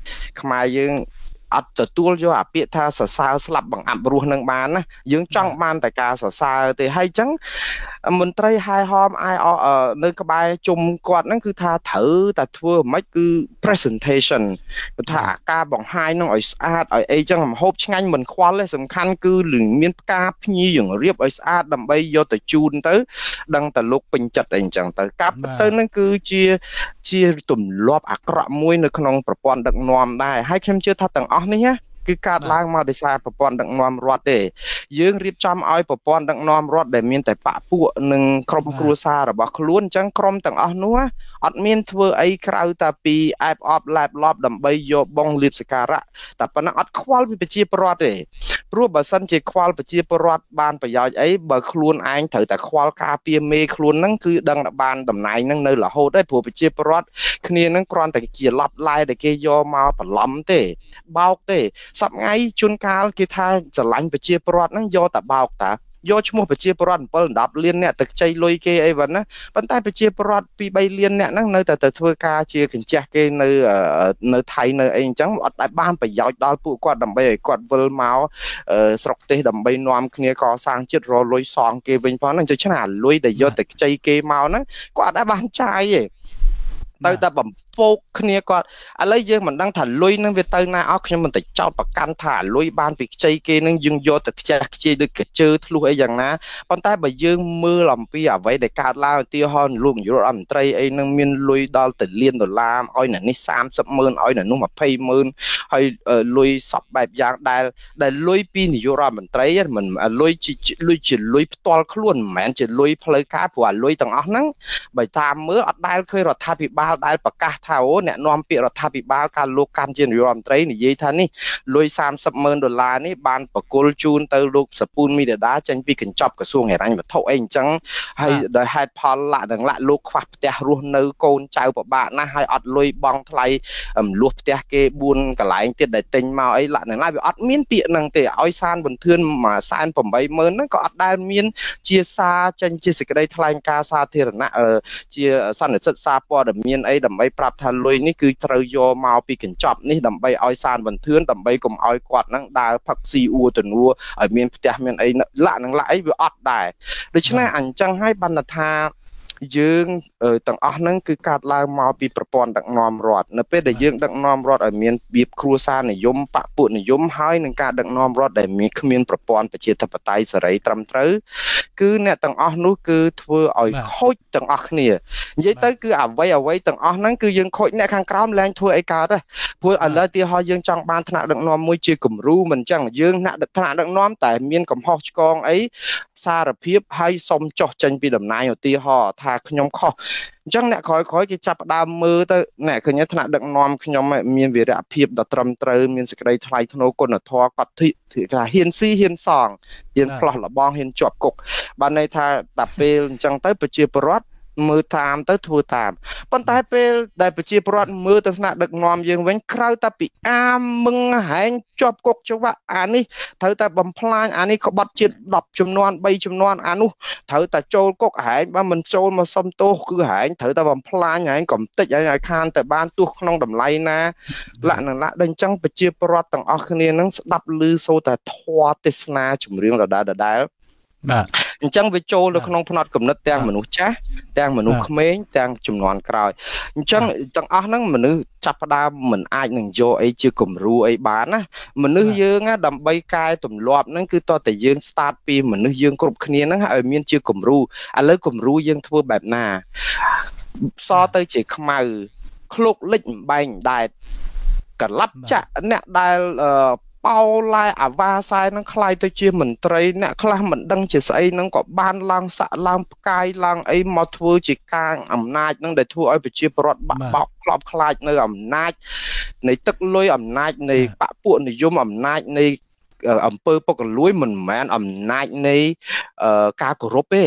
S2: ខ្មែរយើងអត់ទទួលយកអាពាក្យថាសរសើរស្លាប់បង្អាប់រស់នឹងបានណាយើងចង់បានតែការសរសើរទេហើយអញ្ចឹងមន្ត្រីហែហមនៅក្បែរជុំគាត់ហ្នឹងគឺថាត្រូវតែធ្វើមិនគឺ presentation គឺថាការបង្ហាញហ្នឹងឲ្យស្អាតឲ្យអីចឹងម្ហូបឆ្ងាញ់មិនខ្វល់ទេសំខាន់គឺមានផ្កាភ្ញីយើងរៀបឲ្យស្អាតដើម្បីយកទៅជូនទៅដឹងតែលោកពេញចិត្តអីចឹងទៅការពិតទៅហ្នឹងគឺជាទម្លាប់អាក្រក់មួយនៅក្នុងប្រព័ន្ធដឹកនាំដែរហើយខ្ញុំជឿថាទាំងអស់នេះណាគឺកើតឡើងមកដោយសារប្រព័ន្ធដឹកនាំរដ្ឋទេយើងរៀបចំឲ្យប្រព័ន្ធដឹកនាំរដ្ឋដែលមានតែបកពួកនិងក្រុមគ្រួសាររបស់ខ្លួនអញ្ចឹងក្រុមទាំងអស់នោះអត់មានធ្វើអីក្រៅតែពីអែបអបឡែបឡប់ដើម្បីយកបងលៀបសការៈតែប៉ុណ្ណឹងអត់ខ្វល់ពីប្រជាពលរដ្ឋទេព្រោះបើសិនជាខ្វល់ប្រជាពលរដ្ឋបានប្រយោជន៍អីបើខ្លួនឯងត្រូវតែខ្វល់ការពារមេខ្លួនហ្នឹងគឺដឹងតែបានតំណែងហ្នឹងនៅរហូតដែរព្រោះប្រជាពលរដ្ឋគ្នាហ្នឹងគ្រាន់តែជាឡប់ឡាយដែលគេយកមកបន្លំទេបោកទេសប្ងៃជួនកាលគេថាស្រឡាញ់ប្រជាពលរដ្ឋហ្នឹងយកតែបោកតាយកឈ្មោះប្រជាពលរដ្ឋ7 10លានអ្នកទៅខ្ចីលុយគេអីវ៉ាន់ណាប៉ុន្តែប្រជាពលរដ្ឋ2 3លានអ្នកហ្នឹងនៅតែទៅធ្វើការជាកញ្ចេះគេនៅថៃនៅអីអញ្ចឹងអត់ដែលបានប្រយោជន៍ដល់ពួកគាត់ដើម្បីឲ្យគាត់វិលមកស្រុកទេសដើម្បីនាំគ្នាកសាងជាតិរលុយសងគេវិញផងហ្នឹងដូច្នេះអាលុយដែលយកទៅខ្ចីគេមកហ្នឹងគាត់អត់ដែលបានចាយទេទៅតែបំពោកគ្នាគាត់ឥឡូវយើងមិនដឹងថាលុយនឹងវាទៅណាអស់ខ្ញុំមិនទៅចោតប្រកាន់ថាលុយបានពីខ្ចីគេនឹងយើងយកទៅខ្ចីដូចកជើធ្លុះអីយ៉ាងណាប៉ុន្តែបើយើងមើលអំពីអ្វីដែលកើតឡើងឧទាហរណ៍លោកនាយករដ្ឋមន្ត្រីអីនឹងមានលុយដល់ទៅលានដុល្លារឲ្យអ្នកនេះ30,000ឲ្យអ្នកនោះ20,000ហើយលុយសពបែបយ៉ាងដែលលុយពីនាយករដ្ឋមន្ត្រីមិនលុយជាលុយផ្ទាល់ខ្លួនមិនមែនជាលុយផ្លូវការព្រោះអាលុយទាំងអស់ហ្នឹងបើតាមមើលអត់ដែលឃើញរដ្ឋាភិបាលដែលប្រកាសថាអូអ្នកនាំពាក្យរដ្ឋាភិបាលការលោកកាន់ជានាយករដ្ឋមន្ត្រីនិយាយថានេះលុយ$30,000នេះបានបកគលជូនទៅលោកសពូនមីដាចេញពីកញ្ចប់ក្រសួងហិរញ្ញវត្ថុអីអញ្ចឹងហើយដោយហេតុផលលាក់លោកខ្វះផ្ទះរស់នៅកូនចៅពិបាកណាស់ហើយអត់លុយបង់ថ្លៃលួសផ្ទះគេ4កន្លែងទៀតដែលទិញមកអីលាក់ហ្នឹងវាអត់មានពាក្យហ្នឹងទេឲ្យសានបន្ទឿន180,000ហ្នឹងក៏អត់ដែលមានជាសារចេញជាសេចក្តីថ្លែងការណ៍សាធារណៈជាសន្និសីទសារព័ត៌មានអីដើម្បីប្រាប់ថាលុយនេះគឺត្រូវយកមកពីកញ្ចប់នេះដើម្បីឲ្យសានបន្ទឿនដើម្បីកុំឲ្យគាត់ហ្នឹងដើរផឹកស៊ីអួតនួឲ្យមានផ្ទះមានអីលាក់អីវាអត់ដែរដូច្នេះអញ្ចឹងហើយបានថាយើងទាំងអស់ហ្នឹងគឺកាត់ឡើងមកពីប្រព័ន្ធដឹកនាំរដ្ឋនៅពេលដែលយើងដឹកនាំរដ្ឋឲ្យមានរបៀបគ្រួសារនិយមបពុនិយមហើយនឹងការដឹកនាំរដ្ឋដែលគ្មានប្រព័ន្ធប្រជាធិបតេយ្យសេរីត្រឹមត្រូវគឺអ្នកទាំងអស់នោះគឺធ្វើឲ្យខូចទាំងអស់គ្នានិយាយទៅគឺអ្វីទាំងអស់ហ្នឹងគឺយើងខូចអ្នកខាងក្រោមលែងធ្វើអីកើតទេព្រោះឥឡូវទីហោយើងចង់បានថ្នាក់ដឹកនាំមួយជាគំរូមិនអញ្ចឹងយើងថ្នាក់ដឹកនាំតែមានកំហុសឆ្គងអីសារភាពហើយសុំចុះចេញពីតំណែងឧទាហរណ៍ថាខ្ញុំខុសអញ្ចឹងអ្នកក្រោយគេចាប់ផ្ដើមមើលទៅអ្នកឃើញថ្នាក់ដឹកនាំខ្ញុំមានវីរៈភាពដ៏ត្រឹមត្រូវមានសេចក្តីថ្លៃថ្នូរគុណធម៌គាត់ថាហ៊ានស៊ីហ៊ានសងហ៊ានផ្លោះលបងហ៊ានជាប់គុកបានន័យថាដល់ពេលអញ្ចឹងទៅប្រជាពលរដ្ឋមើលតាមទៅធ្វើតាមប៉ុន្តែពេលដែលប្រជាពលរដ្ឋមើលទៅថ្នាក់ដឹកនាំយើងវិញក្រៅតែពីអាមឹងហែងជាប់គុកច្បាប់អានេះត្រូវតែបំផ្លាញអានេះក្បត់ជាតិ10ជំនាន់3ជំនាន់អានោះត្រូវតែចូលគុកហែងបើមិនចូលមកសុំទោសគឺហែងត្រូវតែបំផ្លាញហែងកំតិចឲ្យខានតែបានទោះក្នុងតម្លៃណាលក្ខណៈដូចអញ្ចឹងប្រជាពលរដ្ឋទាំងអស់គ្នានឹងស្ដាប់ឮសូរតែធម៌ទេសនាចម្រៀងដដែល
S1: បាទ
S2: អញ្ចឹងវាចូលនៅក្នុងផ្នត់គំនិតទាំងមនុស្សចាស់ទាំងមនុស្សក្មេងទាំងជំនាន់ក្រោយអញ្ចឹងទាំងអស់ហ្នឹងមនុស្សចាប់ផ្ដើមមិនអាចនឹងយកអីជាគំរូអីបានណាមនុស្សយើងដើម្បីកែទម្លាប់ហ្នឹងគឺតើតែយើង start ពីមនុស្សយើងគ្រប់គ្នាហ្នឹងឲ្យមានជាគំរូឥឡូវគំរូយើងធ្វើបែបណាសទៅជាខ្មៅឃ្លោកលិចអំបែងដែតកលាប់ចាក់អ្នកដែលបោឡាយអាវ៉ាសាយនឹងខ្លាយទៅជាមន្ត្រីអ្នកខ្លះមិនដឹងជាស្អីនឹងក៏បានឡើងសាក់ឡើងផ្កាយឡើងអីមកធ្វើជាការអំណាចនឹងដែលធ្វើឲ្យប្រជាពលរដ្ឋបាក់បោកខ្លោបខ្លាចនៅអំណាចនៃទឹកលុយអំណាចនៃបពុនិយមអំណាចនៃអំពើពុករលួយមិនមែនអំណាចនៃការគោរពទេ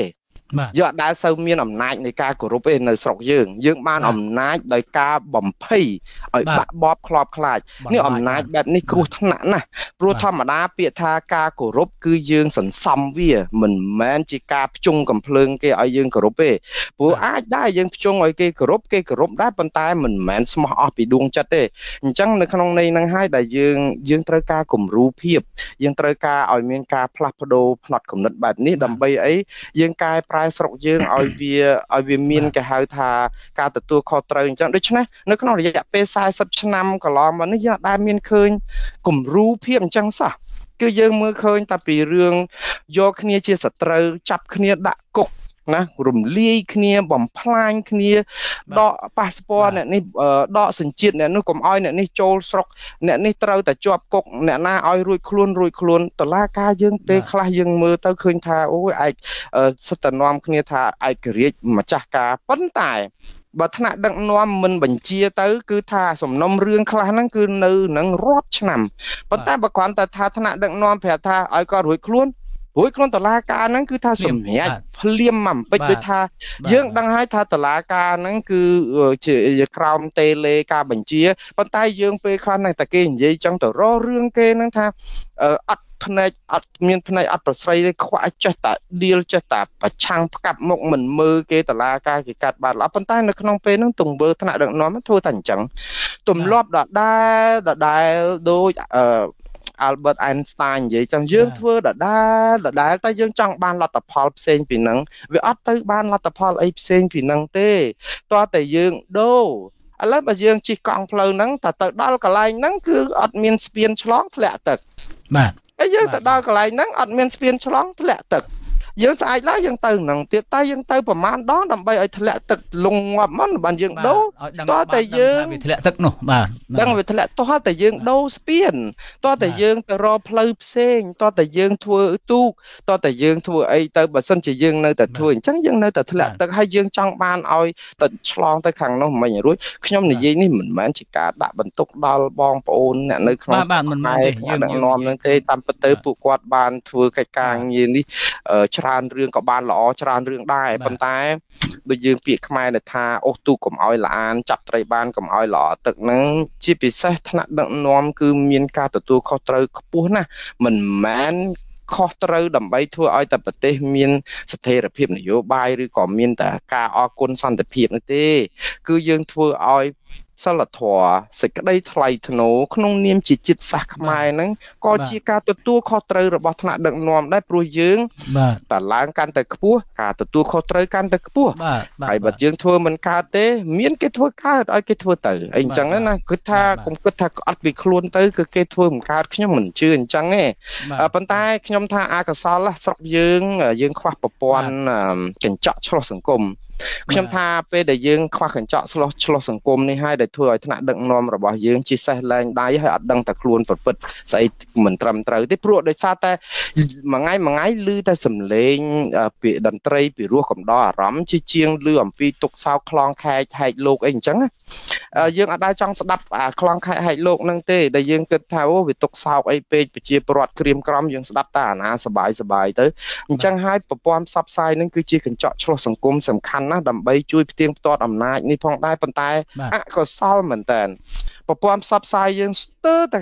S2: យកដែលសូវមានអំណាចនៃការគោរពឯនៅស្រុកយើងបានអំណាចដោយការបំភ័យឲ្យបាក់បបខ្លោបខ្លាចនេះអំណាចបែបនេះគ្រោះថ្នាក់ណាស់ព្រោះធម្មតាពាក្យថាការគោរពគឺយើងសន្សំវាមិនមែនជាការភ្ជង់កំភ្លើងគេឲ្យយើងគោរពទេព្រោះអាចដែរយើងភ្ជង់ឲ្យគេគោរពដែរប៉ុន្តែមិនមែនស្មោះអស់ពីដួងចិត្តទេអញ្ចឹងនៅក្នុងន័យហ្នឹងហើយដែលយើងត្រូវការគំរូភាពយើងត្រូវការឲ្យមានការផ្លាស់ប្ដូរផ្នត់គំនិតបែបនេះដើម្បីអីយើងកែប្រែស្រុកយើងឲ្យវាមានគេហៅថាការទទួលខុសត្រូវអញ្ចឹងដូច្នេះនៅក្នុងរយៈពេល40ឆ្នាំកន្លងមកនេះយើងអាចមានឃើញគំរូភាពអញ្ចឹងសោះគឺយើងមើលឃើញតែពីរឿងយកគ្នាជាសត្រូវចាប់គ្នាដាក់គុកណារំលាយគ្នាបំផ្លាញគ្នាដកប៉ាសពតអ្នកនេះដកសញ្ជាតិអ្នកនោះកុំឲ្យអ្នកនេះចូលស្រុកអ្នកនេះត្រូវតែជាប់គុកអ្នកណាឲ្យរួចខ្លួនតឡាការយើងពេលខ្លះយើងមើលទៅឃើញថាអូយឯកសិទ្ធិនាំគ្នាថាឯករាជ្យម្ចាស់ការប៉ុន្តែបើថ្នាក់ដឹកនាំមិនបញ្ជាទៅគឺថាសំណុំរឿងខ្លះហ្នឹងគឺនៅនឹងរាប់ឆ្នាំប៉ុន្តែបើគ្រាន់តែថាថ្នាក់ដឹកនាំប្រាប់ថាឲ្យគាត់រួចខ្លួនតឡាការហ្នឹងគឺថាសម្រេចភ្លាមមកពេចដូចថាយើងដឹងហើយថាតឡាការហ្នឹងគឺជាក្រោមតេលេការបញ្ជាប៉ុន្តែយើងពេលខ្លះហ្នឹងតែគេនិយាយចឹងទៅរករឿងគេហ្នឹងថាអត់ភ្នែកអត់មានភ្នែកអត់ប្រស្រីទេខ្វាក់ចេះតែដៀលចេះតែប្រឆាំងផ្កាប់មុខមិនមើលគេតឡាការគេកាត់បាត់ល្អប៉ុន្តែនៅក្នុងពេលហ្នឹងទង្វើថ្នាក់ដឹកនាំធ្វើតែអញ្ចឹងទម្លាប់ដដែលដូចAlbert Einstein និយាយចឹងយើងធ្វើដដែលតែយើងចង់បានលទ្ធផលផ្សេងពីហ្នឹងវាអត់ទៅបានលទ្ធផលអីផ្សេងពីហ្នឹងទេតោះតែយើងដូរឥឡូវបើយើងជិះកង់ផ្លូវហ្នឹងតែទៅដល់កន្លែងហ្នឹងគឺអត់មានស្ពានឆ្លងធ្លាក់ទឹក
S1: បាទ
S2: ហើយយើងទៅដល់កន្លែងហ្នឹងអត់មានស្ពានឆ្លងធ្លាក់ទឹកយើងស្អែកឡើយយើងទៅនឹងទៀតតែយើងទៅប្រមាណដងដើម្បីឲ្យធ្លាក់ទឹកលងងាប់មកបានយើងដូរតោះតែយើង
S1: វាធ្លាក់ទឹកនោះបាទ
S2: ដឹងវាធ្លាក់តោះតែយើងដូរស្ពានតោះតែយើងទៅរកផ្លូវផ្សេងតោះតែយើងធ្វើទូកតោះតែយើងធ្វើអីទៅបើសិនជាយើងនៅតែធ្វើអញ្ចឹងយើងនៅតែធ្លាក់ទឹកហើយយើងចង់បានឲ្យទៅឆ្លងទៅខាងនោះមិនរួចខ្ញុំនិយាយនេះមិនមែនជាការដាក់បន្ទុកដល់បងប្អូនអ្នកនៅក្នុង
S1: បាទមិនមែនទេ
S2: យើងនាំនឹងទេតាមពិតទៅពួកគាត់បានធ្វើកិច្ចការងារនេះច្រើនរឿងក៏បានល្អច្រើនរឿងដែរប៉ុន្តែដូចយើងពាក្យខ្មែរថាអូសទូកកុំឲ្យល្អានចាប់ត្រីបានកុំឲ្យល្អទឹកហ្នឹងជាពិសេសថ្នាក់ដឹកនាំគឺមានការទទួលខុសត្រូវខ្ពស់ណាស់មិនមែនខុសត្រូវដើម្បីធ្វើឲ្យតែប្រទេសមានស្ថិរភាពនយោបាយឬក៏មានតែការអគុណសន្តិភាពនោះទេគឺយើងធ្វើឲ្យសិលធម៌សេចក្តីថ្លៃថ្នូរក្នុងនាមជាជាតិសាសន៍ខ្មែរហ្នឹងក៏ជាការទទួលខុសត្រូវរបស់ថ្នាក់ដឹកនាំដែរព្រោះយើងតឡើងកាន់តែខ្ពស់ការទទួលខុសត្រូវកាន់តែខ្ពស់ហើយបើយើងធ្វើមិនកើតទេមានគេធ្វើកើតឲ្យគេធ្វើទៅអីអញ្ចឹងណាគិតថាកុំគិតថាអត់ពីខ្លួនទៅគឺគេធ្វើមិនកើតខ្ញុំមិនជឿអញ្ចឹងទេប៉ុន្តែខ្ញុំថាអកុសលស្រុកយើងខ្វះប្រព័ន្ធកញ្ចក់ឆ្លោះសង្គមខ្ញុំថាពេលដែលយើងខ្វះកញ្ចក់ឆ្លោះសង្គមនេះហើយដែលធ្វើឲ្យថ្នាក់ដឹកនាំរបស់យើងជាសេះលែងដៃហើយអត់ដឹងតែខ្លួនប្រព្រឹត្តស្អីមិនត្រឹមត្រូវទេព្រោះដោយសារតែមួយថ្ងៃឮតែសំឡេងពីតន្ត្រីពីរោះកំដរអារម្មណ៍ជាងឮអំពីទុកសោកខ្លងខែកហែកលោកអីអញ្ចឹងយើងអត់ដែរចង់ស្ដាប់ខ្លងខែកហែកលោកហ្នឹងទេដែលយើងគិតថាអូវាទុកសោកអីពេកប្រជាពលរដ្ឋក្រៀមក្រំយើងស្ដាប់តែអាណាសបាយទៅអញ្ចឹងហើយប្រព័ន្ធផ្សព្វផ្សាយហ្នឹងគឺជាកញ្ចក់ឆ្លោះសង្គមសំខាន់ណាស់ដើម្បីជួយផ្ទៀងផ្ទាត់អំណាចនេះផងដែរប៉ុន្តែអកុសលមែនតើប្រព័ន្ធផ្សព្វផ្សាយយើងស្ទើរតែ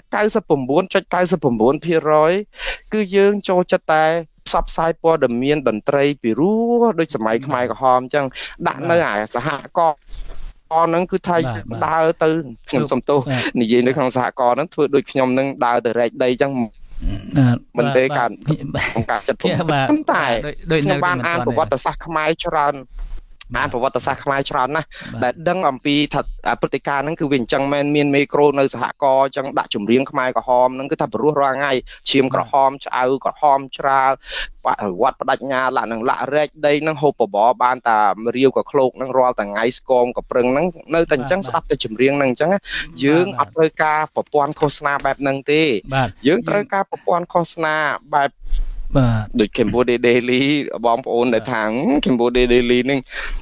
S2: 99.99% គឺយើងចូលចិត្តតែផ្សព្វផ្សាយព័ត៌មានតន្ត្រីពីរោះដូចសម័យខ្មែរក្រហមអញ្ចឹងដាក់នៅអាសហគមន៍ហ្នឹងគឺថាដើរទៅខ្ញុំសំទោសនិយាយនៅក្នុងសហគមន៍ហ្នឹងធ្វើដូចខ្ញុំនឹងដើរទៅរែកដីអញ្ចឹងមិនទេការចិត្តពុំតែខ្ញុំបានអានប្រវត្តិសាស្ត្រខ្មែរច្រើនប្រវត្តិសាស្ត្រខ្មែរច្រើនណាស់ដែលដឹងអំពីថាព្រឹត្តិការណ៍ហ្នឹងគឺវាអញ្ចឹងមែនមានមេក្រូនៅសហគមន៍អញ្ចឹងដាក់ចម្រៀងខ្មែរក្រហមហ្នឹងគឺថាព្រោះរាល់ថ្ងៃឈាមក្រហមឆ្អៅក្រហមច្រាលបវត្តបដិញ្ញាលាក់នឹងលាក់រែកដីហ្នឹងហូបបបរបានតារាវក៏ឃ្លោកហ្នឹងរាល់ថ្ងៃស្គមក៏ប្រឹងហ្នឹងនៅតែអញ្ចឹងស្ដាប់តែចម្រៀងហ្នឹងអញ្ចឹងយើងអត់ត្រូវការប្រព័ន្ធឃោសនាបែបហ្នឹងទេយើងត្រូវការប្រព័ន្ធឃោសនាបែបដូច Cambodia Daily បងប្អូនដែលថា Cambodia Daily ហ្នឹង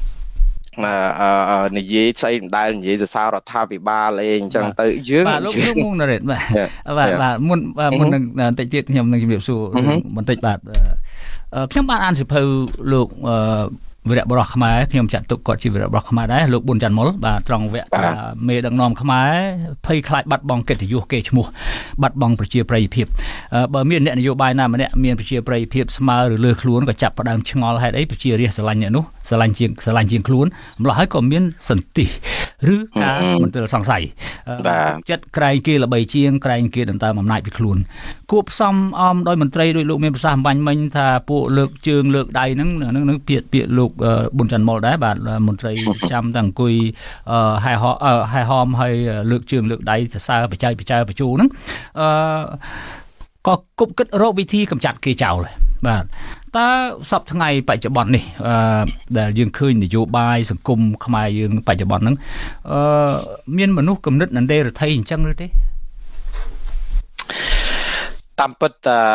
S2: និយាយស្អីមិនដែលនិយាយសរសើររដ្ឋាភិបាលអីអញ្ចឹងទៅយើង
S1: បាទលោកមុងនរ៉េតបាទមុននឹងបន្តិចទៀតខ្ញុំនឹងជម្រាបសួរបន្តិចបាទខ្ញុំបានអានសិភៅលោកវីរៈបុរសខ្មែរខ្ញុំចាត់ទុកគាត់ជាវីរៈបុរសខ្មែរដែរលោកប៊ុនច័ន្ទមុលបាទត្រង់វគ្គថាមេដឹកនាំខ្មែរភ័យខ្លាចបាត់បង់កិត្តិយសគេឈ្មោះបាត់បង់ប្រជាប្រិយភាពបើមានអ្នកនយោបាយណាម្នាក់មានប្រជាប្រិយភាពស្មើឬលើខ្លួនក៏ចាប់ផ្ដើមឆ្ងល់ហេតុអីប្រជារាស្ត្រស្រឡាញ់អ្នកនោះស្រឡាញ់ជាងខ្លួនម្ល៉េះហើយក៏មានសន្តិឬការមន្ទិលសង្ស័យចិត្តក្រែងគេល្បីជាងក្រែងគេដណ្ដើមអំណាចពីខ្លួនគួបផ្សំអមដោយមន្ត្រីដោយលោកមានប្រសាសន៍អំបញ្ញមិញថាពួកលើកជើងលើកដៃហ្នឹងពាក្យលោកប៊ុនច័ន្ទមុលដែរបាទមន្ត្រីចាំតែអង្គុយហែហមហើយលើកជើងលើកដៃសរសើរបច្ចេកបញ្ជូហ្នឹងក៏គប់គិតរកវិធីកម្ចាត់គេចោលបាទតើសប្តាហ៍ថ្ងៃបច្ចុប្បន្ននេះដែលយើងឃើញនយោបាយសង្គមខ្មែរយើងបច្ចុប្បន្នហ្នឹងមានមនុស្សគំនិតនន្ទេរថីអញ្ចឹងឬទេ
S2: តាមពិត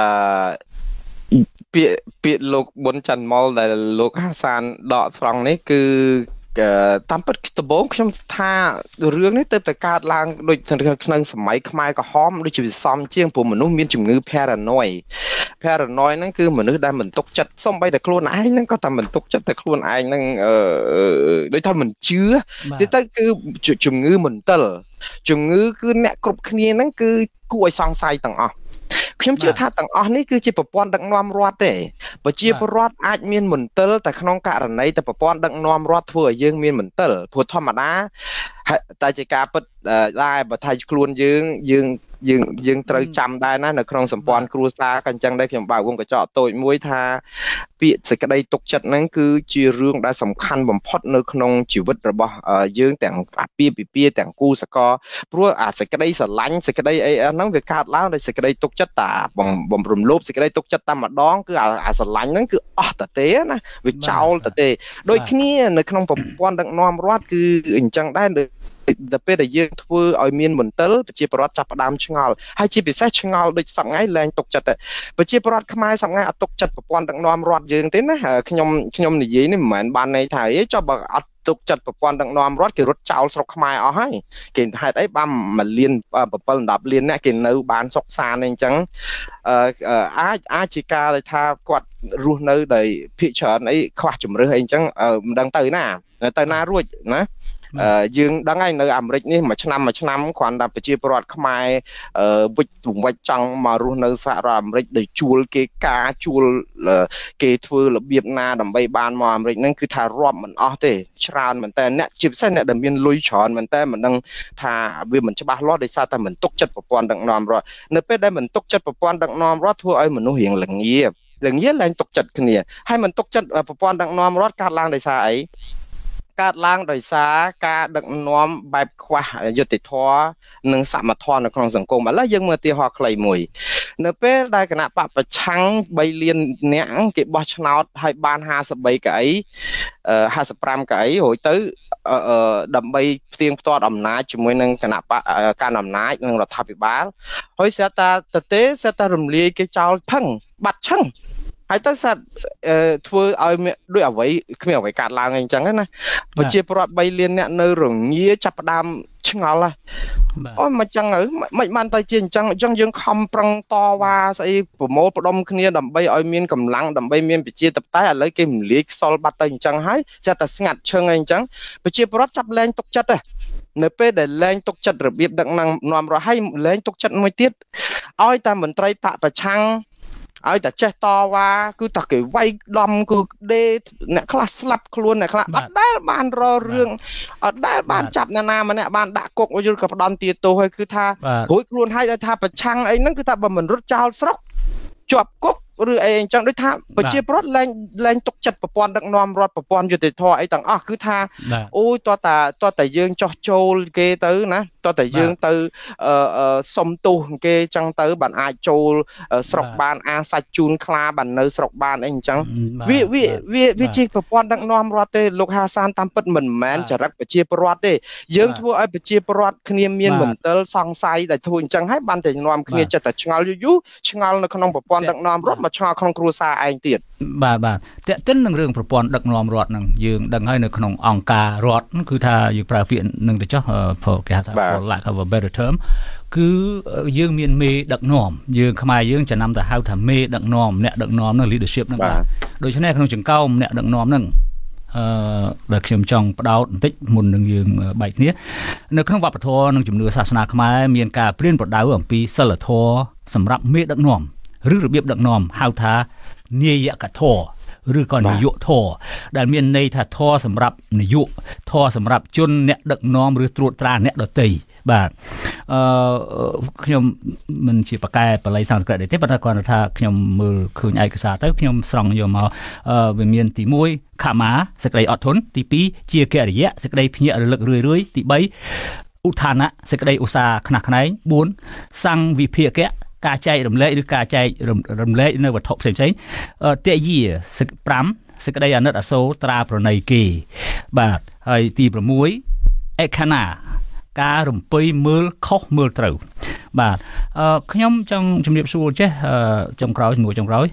S2: ពាក្យលោកប៊ុនច័ន្ទមុលដែលលោកហាសានដកស្រង់នេះគឺតាមពិតដំបូងខ្ញុំថារឿងនេះទៅតែកើតឡើងដូចក្នុងសម័យខ្មែរក្រហមដូចជាវិសមជាងព្រោះមនុស្សមានជំងឺ paranoid ហ្នឹងគឺមនុស្សដែលមិនទុកចិត្តសូម្បីតែខ្លួនឯងហ្នឹងក៏តែមិនទុកចិត្តតែខ្លួនឯងហ្នឹងដូចថាមិនជឿទៅគឺជំងឺមន្ទិលជំងឺគឺអ្នកគ្រប់គ្នាហ្នឹងគឺគួរឲ្យសង្ស័យទាំងអស់ខ្ញុំជឿថាទាំងអស់នេះគឺជាប្រព័ន្ធដឹកនាំរដ្ឋទេប្រជាពលរដ្ឋអាចមានមន្ទិលតែក្នុងករណីតែប្រព័ន្ធដឹកនាំរដ្ឋធ្វើឲ្យយើងមានមន្ទិលព្រោះធម្មតាតែជាការពិតដែរបើថាខ្លួនយើងត្រូវចាំដែរណានៅក្នុងសម្ព័ន្ធគ្រួសារក៏អញ្ចឹងដែរខ្ញុំបើកវងកញ្ចក់តូចមួយថាពាក្យសេចក្តីទុកចិត្តហ្នឹងគឺជារឿងដែលសំខាន់បំផុតនៅក្នុងជីវិតរបស់យើងទាំងអាពាហ៍ពិពាហ៍ទាំងគូសកលព្រោះអាសេចក្តីស្រឡាញ់សេចក្តីអីហ្នឹងវាកើតឡើងដោយសេចក្តីទុកចិត្តតាបំរំលោភសេចក្តីទុកចិត្តតែម្ដងគឺអាស្រឡាញ់ហ្នឹងគឺអស់តទេណាវាចោលតទេដូចគ្នានៅក្នុងប្រព័ន្ធដឹកនាំរដ្ឋគឺអញ្ចឹងដែរដល់ពេលដែលយើងធ្វើឲ្យមានមន្ទិលប្រជាពលរដ្ឋចាប់ផ្ដើមឆ្ងល់ហើយជាពិសេសឆ្ងល់ដូចសប្ងៃលែងទុកចិត្តប្រជាពលរដ្ឋខ្មែរសប្ងៃអត់ទុកចិត្តប្រព័ន្ធដឹកនាំរដ្ឋយើងទេណាខ្ញុំនិយាយនេះមិនមែនបានន័យថាចុះបើអត់ទុកចិត្តប្រព័ន្ធដឹកនាំរដ្ឋគេរត់ចោលស្រុកខ្មែរអស់ហើយគេហេតុអីបាន1លាន7-10លានអ្នកគេនៅបានសុខសាន្តអីចឹងអាចជាការដែលថាគាត់រស់នៅដោយភាគច្រើនអីខ្វះជំរឿសអីចឹងមិនដឹងទៅណារួចណាយើងដឹងហើយនៅអាមេរិកនេះមួយឆ្នាំគ្រាន់តែប្រជាពលរដ្ឋខ្មែរវិចចង់មករស់នៅសហរដ្ឋអាមេរិកដោយជួលគេការជួលគេធ្វើរបៀបណាដើម្បីបានមកអាមេរិកហ្នឹងគឺថារាប់មិនអស់ទេច្រើនមែនតើអ្នកជាពិសេសអ្នកដែលមានលុយច្រើនមែនតើមិនដឹងថាវាមិនច្បាស់លាស់ដោយសារតែមិនទុកចិត្តប្រព័ន្ធដឹកនាំរដ្ឋនៅពេលដែលមិនទុកចិត្តប្រព័ន្ធដឹកនាំរដ្ឋធ្វើឲ្យមនុស្សរៀងល្ងាឡើងទុកចិត្តគ្នាហើយមិនទុកចិត្តប្រព័ន្ធដឹកនាំរដ្ឋកើតឡើងដោយសារអីកើតឡើងដោយសារការដឹកនាំបែបខ្វះយុត្តិធម៌និងសមធម៌នៅក្នុងសង្គមឥឡូវយើងមើលឧទាហរណ៍ខ្លីមួយនៅពេលដែលគណៈបកប្រឆាំង3លានអ្នកគេបោះឆ្នោតឲ្យបាន53កៅអី55កៅអីរួចទៅដើម្បីផ្ទៀងផ្ទាត់អំណាចជាមួយនឹងគណៈបកកាន់អំណាចនិងរដ្ឋាភិបាលហើយស្ទើរតែរំលាយគេចោលផឹងបាត់ឆឹងហើយទៅសាប់ធ្វើឲ្យដូចអ្វីគ្មានអ្វីកាត់ឡើងអីអញ្ចឹងណាប្រជាពលរដ្ឋ3លានអ្នកនៅរងាចាប់ផ្ដើមឆ្ងល់ហ៎អូមិនអញ្ចឹងមិនបានទៅជាអញ្ចឹងយើងខំប្រឹងតវ៉ាស្អីប្រមូលផ្ដុំគ្នាដើម្បីឲ្យមានកម្លាំងដើម្បីមានប្រជាធិបតេយ្យឥឡូវគេរំលាយខ្សលបាត់ទៅអញ្ចឹងហើយចេះតែស្ងាត់ឈឹងអីអញ្ចឹងប្រជាពលរដ្ឋចាប់លែងទុកចិត្តនៅពេលដែលលែងទុកចិត្តរបៀបដឹកនាំរដ្ឋហើយលែងទុកចិត្តមួយទៀតឲ្យតែមន្ត្រីបកប្រឆាំងឲ្យតែចេះតវ៉ាគឺតែគេវាយដំគឺដេអ្នកខ្លះស្លាប់ខ្លួនអ្នកខ្លះអត់ដែលបានរករឿងអត់ដែលបានចាប់អ្នកណាម្នាក់បានដាក់គុកឬក៏ផ្ដន់ទាទោសហើយគឺថារួចខ្លួនហើយថាប្រឆាំងអីហ្នឹងគឺថាបើមិនរត់ចោលស្រុកជាប់គុកឬអីអញ្ចឹងដូចថាប្រជាពលរដ្ឋលែងទុកចិត្តប្រព័ន្ធដឹកនាំរដ្ឋប្រព័ន្ធយុតិធធអីទាំងអស់គឺថាអូយតើតែយើងចោះចូលគេទៅណាតើតែយើងទៅសុំទោសគេអញ្ចឹងទៅបានអាចចូលស្រុកបានអាសាច់ជូនខ្លាបាននៅស្រុកបានអីអញ្ចឹងវាជាប្រព័ន្ធដឹកនាំរដ្ឋទេលោកហាសានតាមពិតមិនមែនចរិតប្រជាពលរដ្ឋទេយើងធ្វើឲ្យប្រជាពលរដ្ឋគ្នាមានមន្ទិលសង្ស័យដែលធ្វើអញ្ចឹងហើយបានតែនាំគ្នាចិត្តតែឆ្ងល់យូរឆ្ងល់នៅក្នុងប្រព័ន្ធដឹកនាំរដ្ឋមកឆ្ងល់ក្នុងគ្រួសារឯងទៀត
S1: បាទតែទិននឹងរឿងប្រព័ន្ធដឹកនាំរដ្ឋនឹងយើងដឹងហើយនៅក្នុងអង្គការរដ្ឋគឺថាយើងប្រើពាក្យនឹងទៅចុះគេហៅថា for lack of a better term គឺយើងមានមេដឹកនាំយើងខ្មែរយើងចំណាំទៅហៅថាមេដឹកនាំអ្នកដឹកនាំនឹង leadership នឹងបាទដូច្នេះក្នុងចង្កោមអ្នកដឹកនាំនឹងដែលខ្ញុំចង់ផ្ដោតបន្តិចមុននឹងយើងបែកគ្នានៅក្នុងវប្បធម៌និងជំនឿសាសនាខ្មែរមានការព្រានប្រដៅអំពីសិលធម៌សម្រាប់មេដឹកនាំឬរបៀបដឹកនាំហៅថានាយកធម៌ឬក៏នាយកធម៌ដែលមានន័យថាធម៌សម្រាប់នាយកធម៌សម្រាប់ជនអ្នកដឹកនាំឬត្រួតត្រាអ្នកដទៃបាទខ្ញុំមិនជាបកែបល័យសំស្ក្រឹតទេប៉ុន្តែគាត់ថាខ្ញុំមើលឃើញឯកសារទៅខ្ញុំស្រង់យកមកវាមានទី1ខមាសេចក្តីអត់ធន់ទី2ជាកិរិយៈសេចក្តីភ្ញាក់រលឹករឿយទី3ឧទ្ឋានៈសេចក្តីឧស្សាហ៍ខ្នះខ្នែង4សង្ឃវិភាគៈការចែករំលែកឬការចែករំលែកនៅវត្ថុផ្សេងៗតេយា5សេចក្តីអាណិតអាសូរត្រាប្រណីគេបាទហើយទី6អេខាណាការរំពៃមើលខុសមើលត្រូវបាទខ្ញុំចង់ជំរាបសួរចេះចុងក្រោយ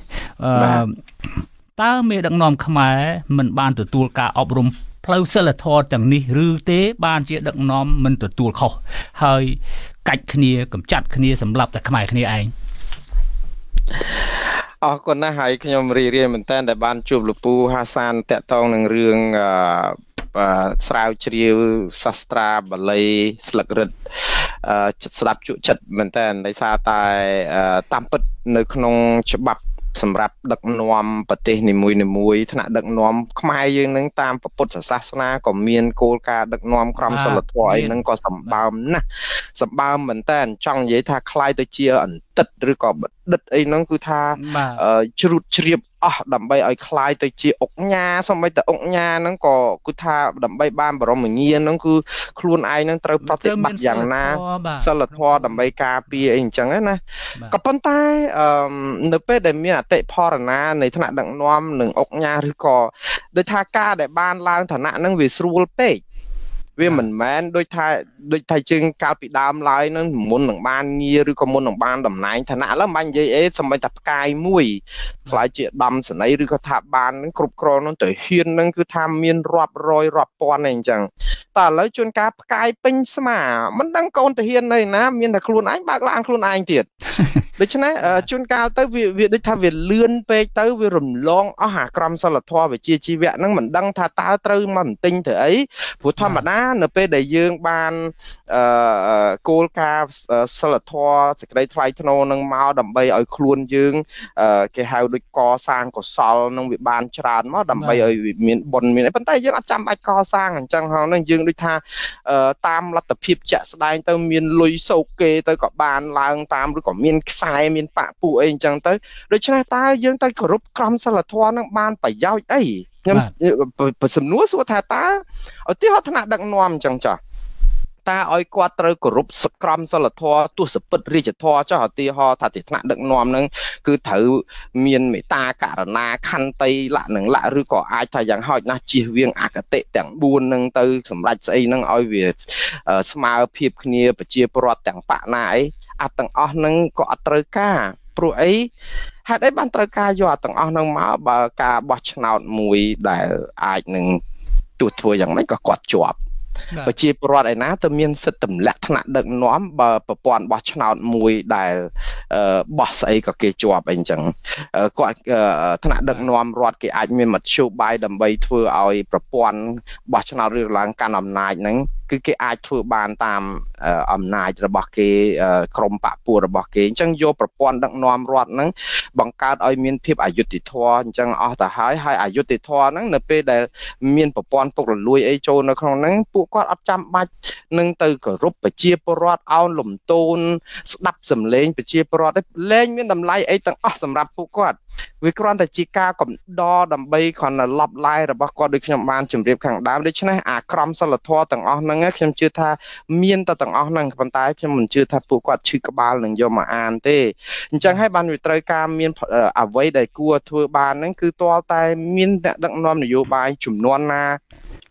S1: តើមេដឹកនាំខ្មែរមិនបានទទួលការអប់រំផ្លូវសិលធម៌ទាំងនេះឬទេបានជាដឹកនាំមិនទទួលខុសហើយកាច់គ្នាកម្ចាត់គ្នាសម្លាប់តែខ្មែរគ្នាឯង
S2: អរគុណណាស់ហើយខ្ញុំរីករាយមែនតើដែលបានជួបលោកពូហាសានតាក់ទងនឹងរឿងស្រាវជ្រាវសាស្ត្រាបាលីស្លឹករឹតចិត្តស្ដាប់ជក់ចិត្តមែនតើដោយសារតែតាមពិតនៅក្នុងច្បាប់សម្រាប់ដឹកនាំប្រទេសនីមួយៗថ្នាក់ដឹកនាំខ្មែរយើងនឹងតាមពុទ្ធសាសនាក៏មានគោលការណ៍ដឹកនាំក្រមសីលធម៌អីហ្នឹងក៏សម្បើមណាស់សម្បើមមែនតើចង់និយាយថាคล้ายទៅជាអន្តិតឬក៏បដិទ្ធអីហ្នឹងគឺថាជ្រួតជ្រាបអស់ដើម្បីឲ្យคล้ายទៅជាអុកញ៉ាសូម្បីតែអុកញ៉ាហ្នឹងក៏គឺថាដើម្បីបានបរមញាណហ្នឹងគឺខ្លួនឯងហ្នឹងត្រូវប្រតិបត្តិយ៉ាងណាសិលធម៌ដើម្បីការពារអីអញ្ចឹងណាក៏ប៉ុន្តែនៅពេលដែលមានអតិផរណានៃថ្នាក់ដឹកនាំនឹងអុកញ៉ាឬក៏ដោយថាការដែលបានឡើងឋានៈហ្នឹងវាស្រួលពេកវាមិនមែនដូចថាជើងកាលពីដើមឡើយនឹងមុននឹងបានងារឬក៏មុននឹងបានតំណែងឋានៈឡើយមិនបាច់និយាយអីសម្បីតែផ្កាយមួយខ្លាយជាដំសនីឬក៏ថាបាននឹងគ្រប់គ្រងនឹងទៅហ៊ាននឹងគឺថាមានរាប់រយរាប់ពាន់អីអញ្ចឹងតែឥឡូវជួនកាលផ្កាយពេញស្មាមិនដឹងកូនទៅហ៊ាននៅណាមានតែខ្លួនឯងបើកឡានខ្លួនឯងទៀតដូច្នេះជួនកាលទៅវាដូចថាវាលឿនពេកទៅវារំលងអស់អាក្រមសិលធម៌វិជ្ជាជីវៈហ្នឹងមិនដឹងថាតើត្រូវមកបន្ទិញទៅអីព្រោះធម្មតានៅពេលដែលយើងបានគោលការណ៍សិលធម៌សេចក្តីថ្លៃថ្នូរនឹងមកដើម្បីឲ្យខ្លួនយើងគេហៅដូចកសាងកុសលនឹងវាបានច្រើនមកដើម្បីឲ្យមានបុណ្យមានប៉ុន្តែយើងអត់ចាំបាច់កសាងអញ្ចឹងហ្នឹងយើងដូចថាតាមលទ្ធភាពជាក់ស្ដែងទៅមានលុយសោកគេទៅក៏បានឡើងតាមឬក៏មានខ្សែមានបាក់ពួកអីអញ្ចឹងទៅដូច្នេះតើយើងទៅគោរពក្រមសីលធម៌នឹងបានប្រយោជន៍អីខ្ញុំសំណួរសួរថាតើឧទាហរណ៍ថ្នាក់ដឹកនាំអញ្ចឹងចាស់តើឲ្យគាត់ត្រូវគោរពក្រមសីលធម៌ទស្សពិតរាជធម៌ចុះឧទាហរណ៍ថាទីថ្នាក់ដឹកនាំនឹងគឺត្រូវមានមេត្តាករណាខន្តីលក្ខនឹងលក្ខឬក៏អាចថាយ៉ាងហោចណាស់ជៀសវាងអគតិទាំង4នឹងទៅសម្រេចស្អីនឹងឲ្យវាស្មើភាពគ្នាប្រជាពលរដ្ឋទាំងបកណាអីអាទាំងអស់នឹងក៏អត់ត្រូវការព្រោះអីហេតុអីបានត្រូវការយកអាទាំងអស់នឹងមកបើការបោះឆ្នោតមួយដែលអាចនឹងទោះធ្វើយ៉ាងម៉េចក៏គាត់ជាប់ប្រជាពលរដ្ឋឯណាទៅមានសិទ្ធិទម្លាក់ថ្នាក់ដឹកនាំបើប្រព័ន្ធបោះឆ្នោតមួយដែលបោះស្អីក៏គេជាប់អីអញ្ចឹងគាត់ថ្នាក់ដឹកនាំរដ្ឋគេអាចមានមធ្យោបាយដើម្បីធ្វើឲ្យប្រព័ន្ធបោះឆ្នោតឬឡើងកាន់អំណាចហ្នឹងគឺគេអាចធ្វើបានតាមអំណាចរបស់គេក្រុមបពុះរបស់គេអញ្ចឹងយកប្រព័ន្ធដឹកនាំរដ្ឋហ្នឹងបង្កើតឲ្យមានភាពអយុត្តិធម៌អញ្ចឹងអស់ទៅហើយអយុត្តិធម៌ហ្នឹងនៅពេលដែលមានប្រព័ន្ធពុករលួយអីចូលនៅក្នុងហ្នឹងពួកគាត់អត់ចាំបាច់នឹងទៅគោរពប្រជាពលរដ្ឋអោនលំទោនស្ដាប់សម្លេងប្រជាពលរដ្ឋលែងមានតម្លៃអីទាំងអស់សម្រាប់ពួកគាត់វាគ្រាន់តែជាការកំដរដើម្បីគ្រាន់តែឡប់ឡាយរបស់គាត់ដូចខ្ញុំបានជម្រាបខាងដើមដូច្នេះអាក្រមសីលធម៌ទាំងអស់ហ្នឹងខ្ញុំជឿថាមានតែទាំងអស់ហ្នឹងប៉ុន្តែខ្ញុំមិនជឿថាពួកគាត់ឈឺក្បាលនឹងយកមកអានទេអញ្ចឹងហើយបានវាត្រូវការមានអ្វីដែលគួរធ្វើបានហ្នឹងគឺទាល់តែមានអ្នកដឹកនាំនយោបាយចំនួនណា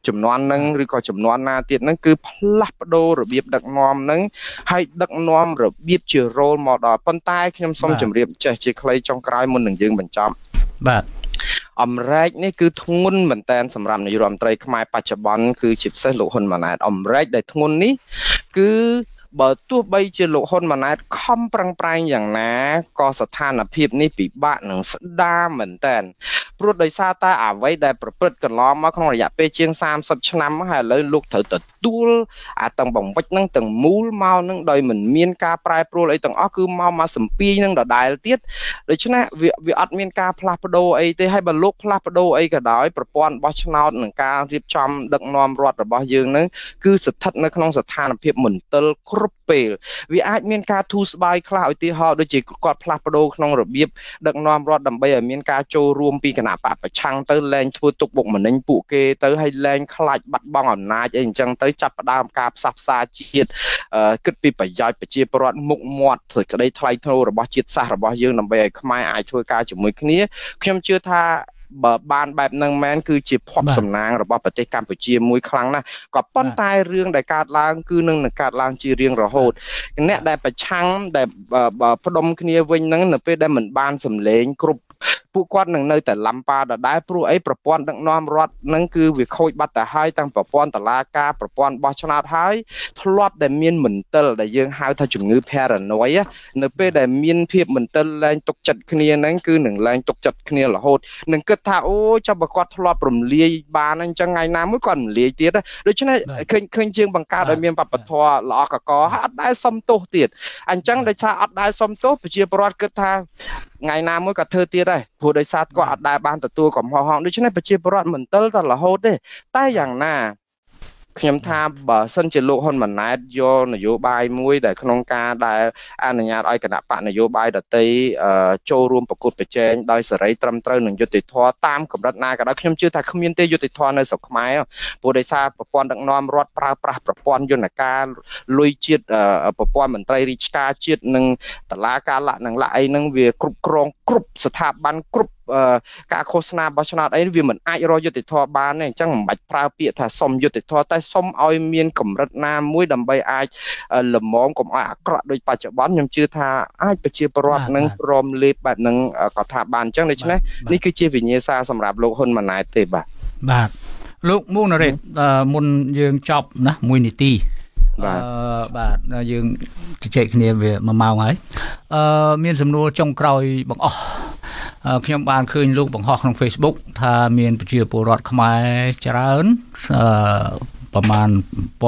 S2: ចំនួនហ្នឹងឬក៏ចំនួនណាទៀតហ្នឹងគឺផ្លាស់ប្ដូររបៀបដឹកនាំហ្នឹងហើយដឹកនាំរបៀបជា role model ប៉ុន្តែខ្ញុំសូមជម្រាបចេះជាខ្លីចុងក្រោយមុននឹងយើងបញ្ចប់
S1: បាទ
S2: អំរែកនេះគឺធ្ងន់មែនតើសម្រាប់នាយករដ្ឋមន្ត្រីខ្មែរបច្ចុប្បន្នគឺជាពិសេសលោកហ៊ុនម៉ាណែតអំរែកដែលធ្ងន់នេះគឺបើទោះបីជាលោកហ៊ុនម៉ាណែតខំប្រឹងប្រែងយ៉ាងណាក៏ស្ថានភាពនេះពិបាកនឹងស្ដារមែនតើព្រោះដោយសារតែអ្វីដែលប្រព្រឹត្តកន្លងមកក្នុងរយៈពេលជាង30ឆ្នាំហើយឥឡូវលោកត្រូវទទួលអាទាំងបំវិចហ្នឹងទាំងមូលមកហ្នឹងដោយមិនមានការប្រែប្រួលអីទាំងអស់គឺមកសំពីហ្នឹងដដែលទៀតដូច្នេះវាអត់មានការផ្លាស់ប្ដូរអីទេហើយបើលោកផ្លាស់ប្ដូរអីក៏ដោយប្រព័ន្ធបោះឆ្នោតនឹងការរៀបចំដឹកនាំរដ្ឋរបស់យើងហ្នឹងគឺស្ថិតនៅក្នុងស្ថានភាពមន្ទិលគ្រប់ពេលវាអាចមានការធូរស្បើយខ្លះឧទាហរណ៍ដូចជាគាត់ផ្លាស់ប្ដូរក្នុងរបៀបដឹកនាំរដ្ឋដើម្បីឲ្យមានការចូលរួមពីគណៈបកប្រឆាំងទៅលែងធ្វើទុកបុកម្នេញពួកគេទៅឲ្យលែងខ្លាចបាត់បង់អំណាចអីអញ្ចឹងទៅចាប់ផ្ដើមការផ្សះផ្សាជាតិគិតពីប្រយោជន៍ប្រជាពលរដ្ឋមុខមាត់សេចក្តីថ្លៃថ្នូររបស់ជាតិសាសន៍របស់យើងដើម្បីឲ្យខ្មែរអាចធ្វើការជាមួយគ្នាខ្ញុំជឿថាបើបានបែបហ្នឹងមែនគឺជាភ័ព្វសំណាងរបស់ប្រទេសកម្ពុជាមួយខ្លាំងណាស់ក៏ប៉ុន្តែរឿងដែលកើតឡើងគឺនឹងកើតឡើងជារៀងរហូតអ្នកដែលប្រឆាំងដែលផ្ដុំគ្នាវិញហ្នឹងនៅពេលដែលមិនបានសម្លេងគ្រប់ពួកគាត់នឹងនៅតែឡំប៉ាដដែលព្រោះអីប្រព័ន្ធដឹកនាំរដ្ឋហ្នឹងគឺវាខូចបាត់ទៅហើយទាំងប្រព័ន្ធតុលាការប្រព័ន្ធបោះឆ្នោតហើយធ្លាប់តែមានមន្ទិលដែលយើងហៅថាជំងឺ paranoid នៅពេលដែលមានភាពមន្ទិលលែងទុកចិត្តគ្នាហ្នឹងគឺនឹងលែងទុកចិត្តគ្នារហូតនឹងគិតថាអូចាំបើគាត់ធ្លាប់រំលាយបានអញ្ចឹងថ្ងៃណាមួយគាត់រំលាយទៀតដូច្នេះឃើញជាងបង្កើតឲ្យមានបព្វធម៌ល្អកកហើយអត់ដែលសុំទោសទៀតអញ្ចឹងដោយសារអត់ដែលសុំទោសប្រជាពលរដ្ឋគិតថាថ្ងៃណាមួយក៏ធ្វើទៀតដែរព្រោះដោយសារគាត់អត់ដែលបានទទួលកំហុសហងដូច្នេះប្រជាពលរដ្ឋមិនទិលតែរហូតទេតែយ៉ាងណាខ្ញុំថាបើសិនជាលោកហ៊ុនម៉ាណែតយកនយោបាយមួយដែលក្នុងការដែលអនុញ្ញាតឲ្យគណៈបកនយោបាយដទៃចូលរួមប្រកួតប្រជែងដោយសេរីត្រឹមត្រូវនឹងយុត្តិធម៌តាមកម្រិតណាក៏ដោយខ្ញុំជឿថាគ្មានទេយុត្តិធម៌នៅស្រុកខ្មែរព្រោះដោយសារប្រព័ន្ធដឹកនាំរដ្ឋប្រើប្រាស់ប្រព័ន្ធយន្តការលុយជាតិប្រព័ន្ធមន្ត្រីរាជការជាតិនិងតឡាការលក្ខនឹងលក្ខអីហ្នឹងវាគ្រប់គ្រងគ្រប់ស្ថាប័នគ្រប់ការឃោសនាបោះឆ្នោតអីវាមិនអាចរកយុត្តិធម៌បានទេអញ្ចឹងមិនបាច់ប្រើពាក្យថាសុំយុត្តិធម៌តែសុំឲ្យមានកម្រិតណាមួយដើម្បីអាចលំមកុំឲ្យអាក្រក់ដូចបច្ចុប្បន្នខ្ញុំជឿថាអាចប្រជាពលរដ្ឋនឹងព្រមលេបបែបហ្នឹងក៏ថាបានអញ្ចឹងដូច្នេះនេះគឺជាវិញ្ញាសាសម្រាប់លោកហ៊ុនម៉ាណែតទេបាទ
S1: លោកមូណារ៉េតមុនយើងចប់ណា1នាទីបាទយើងជជែកគ្នាវា1ម៉ោងហើយមានសំណួរចុងក្រោយបងអស់ខ្ញុំបានឃើញលោកបង្ហោះក្នុង Facebook ថាមានប្រជាពលរដ្ឋខ្មែរច្រើនប្រមាណ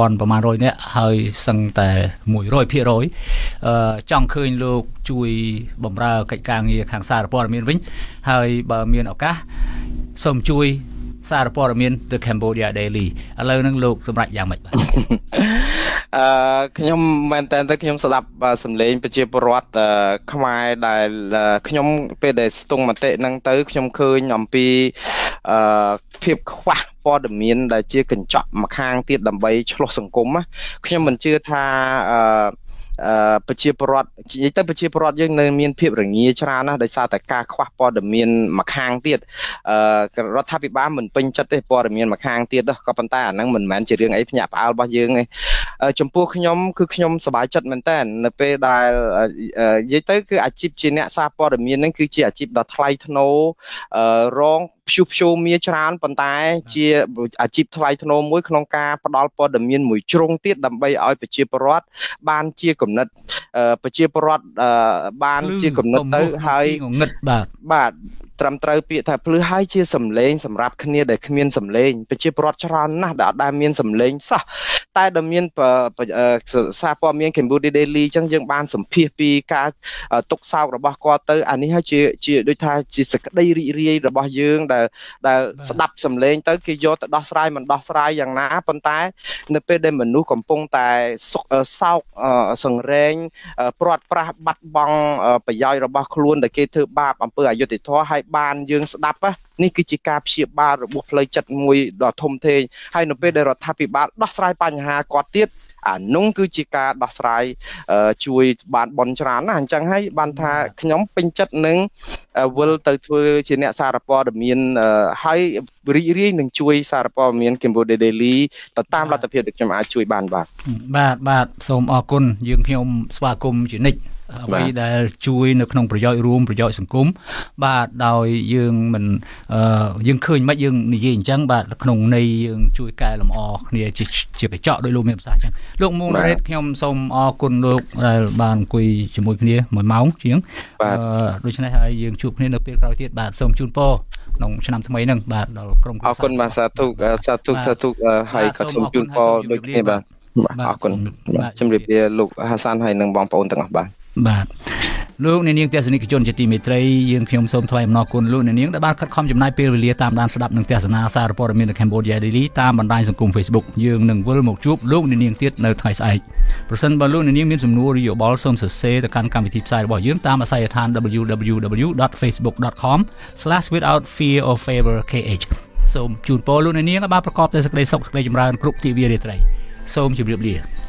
S1: 100នាក់ហើយសឹងតែ 100% ចង់ឃើញលោកជួយបម្រើកិច្ចការងារខាងសារព័ត៌មានវិញហើយបើមានឱកាសសូមជួយសារព័ត៌មាន The Cambodia Daily ឥឡូវហ្នឹងលោកសម្រាប់យ៉ាងម៉េចបាទ
S2: ខ្ញុំមែនតើខ្ញុំស្ដាប់សំឡេងប្រជាពលរដ្ឋខ្មែរដែលខ្ញុំពេលដែលស្ទង់មតិហ្នឹងទៅខ្ញុំឃើញអំពីភាពខ្វះព័ត៌មានដែលជាកញ្ចក់ម្ខាងទៀតដើម្បីឆ្លោះសង្គមខ្ញុំមិនជឿថាប្រជាពលរដ្ឋនិយាយទៅប្រជាពលរដ្ឋយើងនៅមានភាពរងាច្រើនណាស់ដោយសារតែការខ្វះព័ត៌មានម្ខាងទៀតរដ្ឋាភិបាលមិនពេញចិត្តទេព័ត៌មានម្ខាងទៀតក៏ប៉ុន្តែអាហ្នឹងមិនមែនជារឿងអីភ្ញាក់ផ្អើលរបស់យើងទេចំពោះខ្ញុំគឺខ្ញុំសប្បាយចិត្តមែនតើនៅពេលដែលនិយាយទៅគឺអាជីពជាអ្នកសារព័ត៌មានហ្នឹងគឺជាអាជីពដ៏ថ្លៃថ្នូររងព្យួរមាច្រើនប៉ុន្តែជាអាជីពថ្លៃថ្នូរមួយក្នុងការផ្ដល់ព័ត៌មានមួយជ្រុងទៀតដើម្បីឲ្យប្រជាពលរដ្ឋបានជាគំនិតប្រជាពលរដ្ឋបានជាគំនិតទៅហើយ
S1: ងឹត
S2: បាទត្រឹមត្រូវពាក្យថាភ្លឺហើយជាសម្លេងសម្រាប់គ្នាដែលគ្មានសម្លេងប្រជាពលរដ្ឋច្រើនណាស់ដែលអត់ដែលមានសម្លេងសោះតែដែលមានសារព័ត៌មាន Cambodia Daily អញ្ចឹងយើងបានសម្ភាសពីការទុកសោករបស់គាត់ទៅអានេះហើយជាដូចថាជាសក្តីរីករាយរបស់យើងដែលស្ដាប់សម្លេងទៅគេយកទៅដោះស្រាយមិនដោះស្រាយយ៉ាងណាប៉ុន្តែនៅពេលដែលមនុស្សកំពុងតែសោកសង្រេងព្រាត់ប្រាសបាត់បង់ប្រយោជន៍របស់ខ្លួនដែលគេធ្វើបាបអំពើអយុត្តិធម៌ហើយបានយើងស្ដាប់នេះគឺជាការព្យាបាលរបួសផ្លូវចិត្តមួយដ៏ធំធេងហើយនៅពេលដែលរដ្ឋាភិបាលដោះស្រាយបញ្ហាគាត់ទៀតអានោះគឺជាការដោះស្រាយជួយបានបនច្រើនណាស់អញ្ចឹងហើយបានថាខ្ញុំពេញចិត្តនឹងវិលទៅធ្វើជាអ្នកសារព័ត៌មានហើយរីករាយនឹងជួយសារព័ត៌មាន Cambodia Daily ទៅតាមលទ្ធភាពដែលខ្ញុំអាចជួយបានបាទ
S1: សូមអរគុណយើងខ្ញុំស្វាគមន៍ជានិច្ចអ្វីដែលជួយនៅក្នុងប្រយោជន៍រួមប្រយោជន៍សង្គមបាទដោយយើងមិនយើងឃើញមិនយើងនិយាយអញ្ចឹងបាទក្នុងន័យយើងជួយកែលម្អគ្នាជាកញ្ចក់ដោយលោកមានប្រសាសន៍អញ្ចឹងលោកមូនរ៉េតខ្ញុំសូមអរគុណលោកដែលបានអង្គុយជាមួយគ្នា1ម៉ោងជាងដូច្នេះហើយយើងជួបគ្នានៅពេលក្រោយទៀតបាទសូមជូនពរក្នុងឆ្នាំថ្មីហ្នឹងបាទដល់ក្រុម
S2: អរគុណបាទសាធុហើយក៏សូមជូនពរដូចគ្នាបាទអរគុណជំរាបលាលោកហាសានហើយនិងបងប្អូនទាំងអស់បាទ
S1: លោកអ្នកនាងទស្សនិកជនជាទីមេត្រីយើងខ្ញុំសូមថ្លែងអំណរគុណលោកអ្នកនាងដែលបានខិតខំចំណាយពេលវេលាតាមដានស្ដាប់និងទស្សនាសារព័ត៌មាននៅ Cambodia Daily តាមបណ្ដាញសង្គម Facebook យើងនឹងវិលមកជួបលោកអ្នកនាងទៀតនៅថ្ងៃស្អែកប្រសិនបើលោកអ្នកនាងមានសំណួរឬយោបល់សូមសរសេរទៅកាន់កម្មវិធីផ្សាយរបស់យើងតាមអាស័យដ្ឋាន www.facebook.com/withoutfearorfavorkh សូមជូនពរលោកអ្នកនាងឲ្យបានប្រកបដោយសេចក្តីសុខសេចក្តីចម្រើនគ្រប់ទិវារាត្រីសូមជម្រាបលា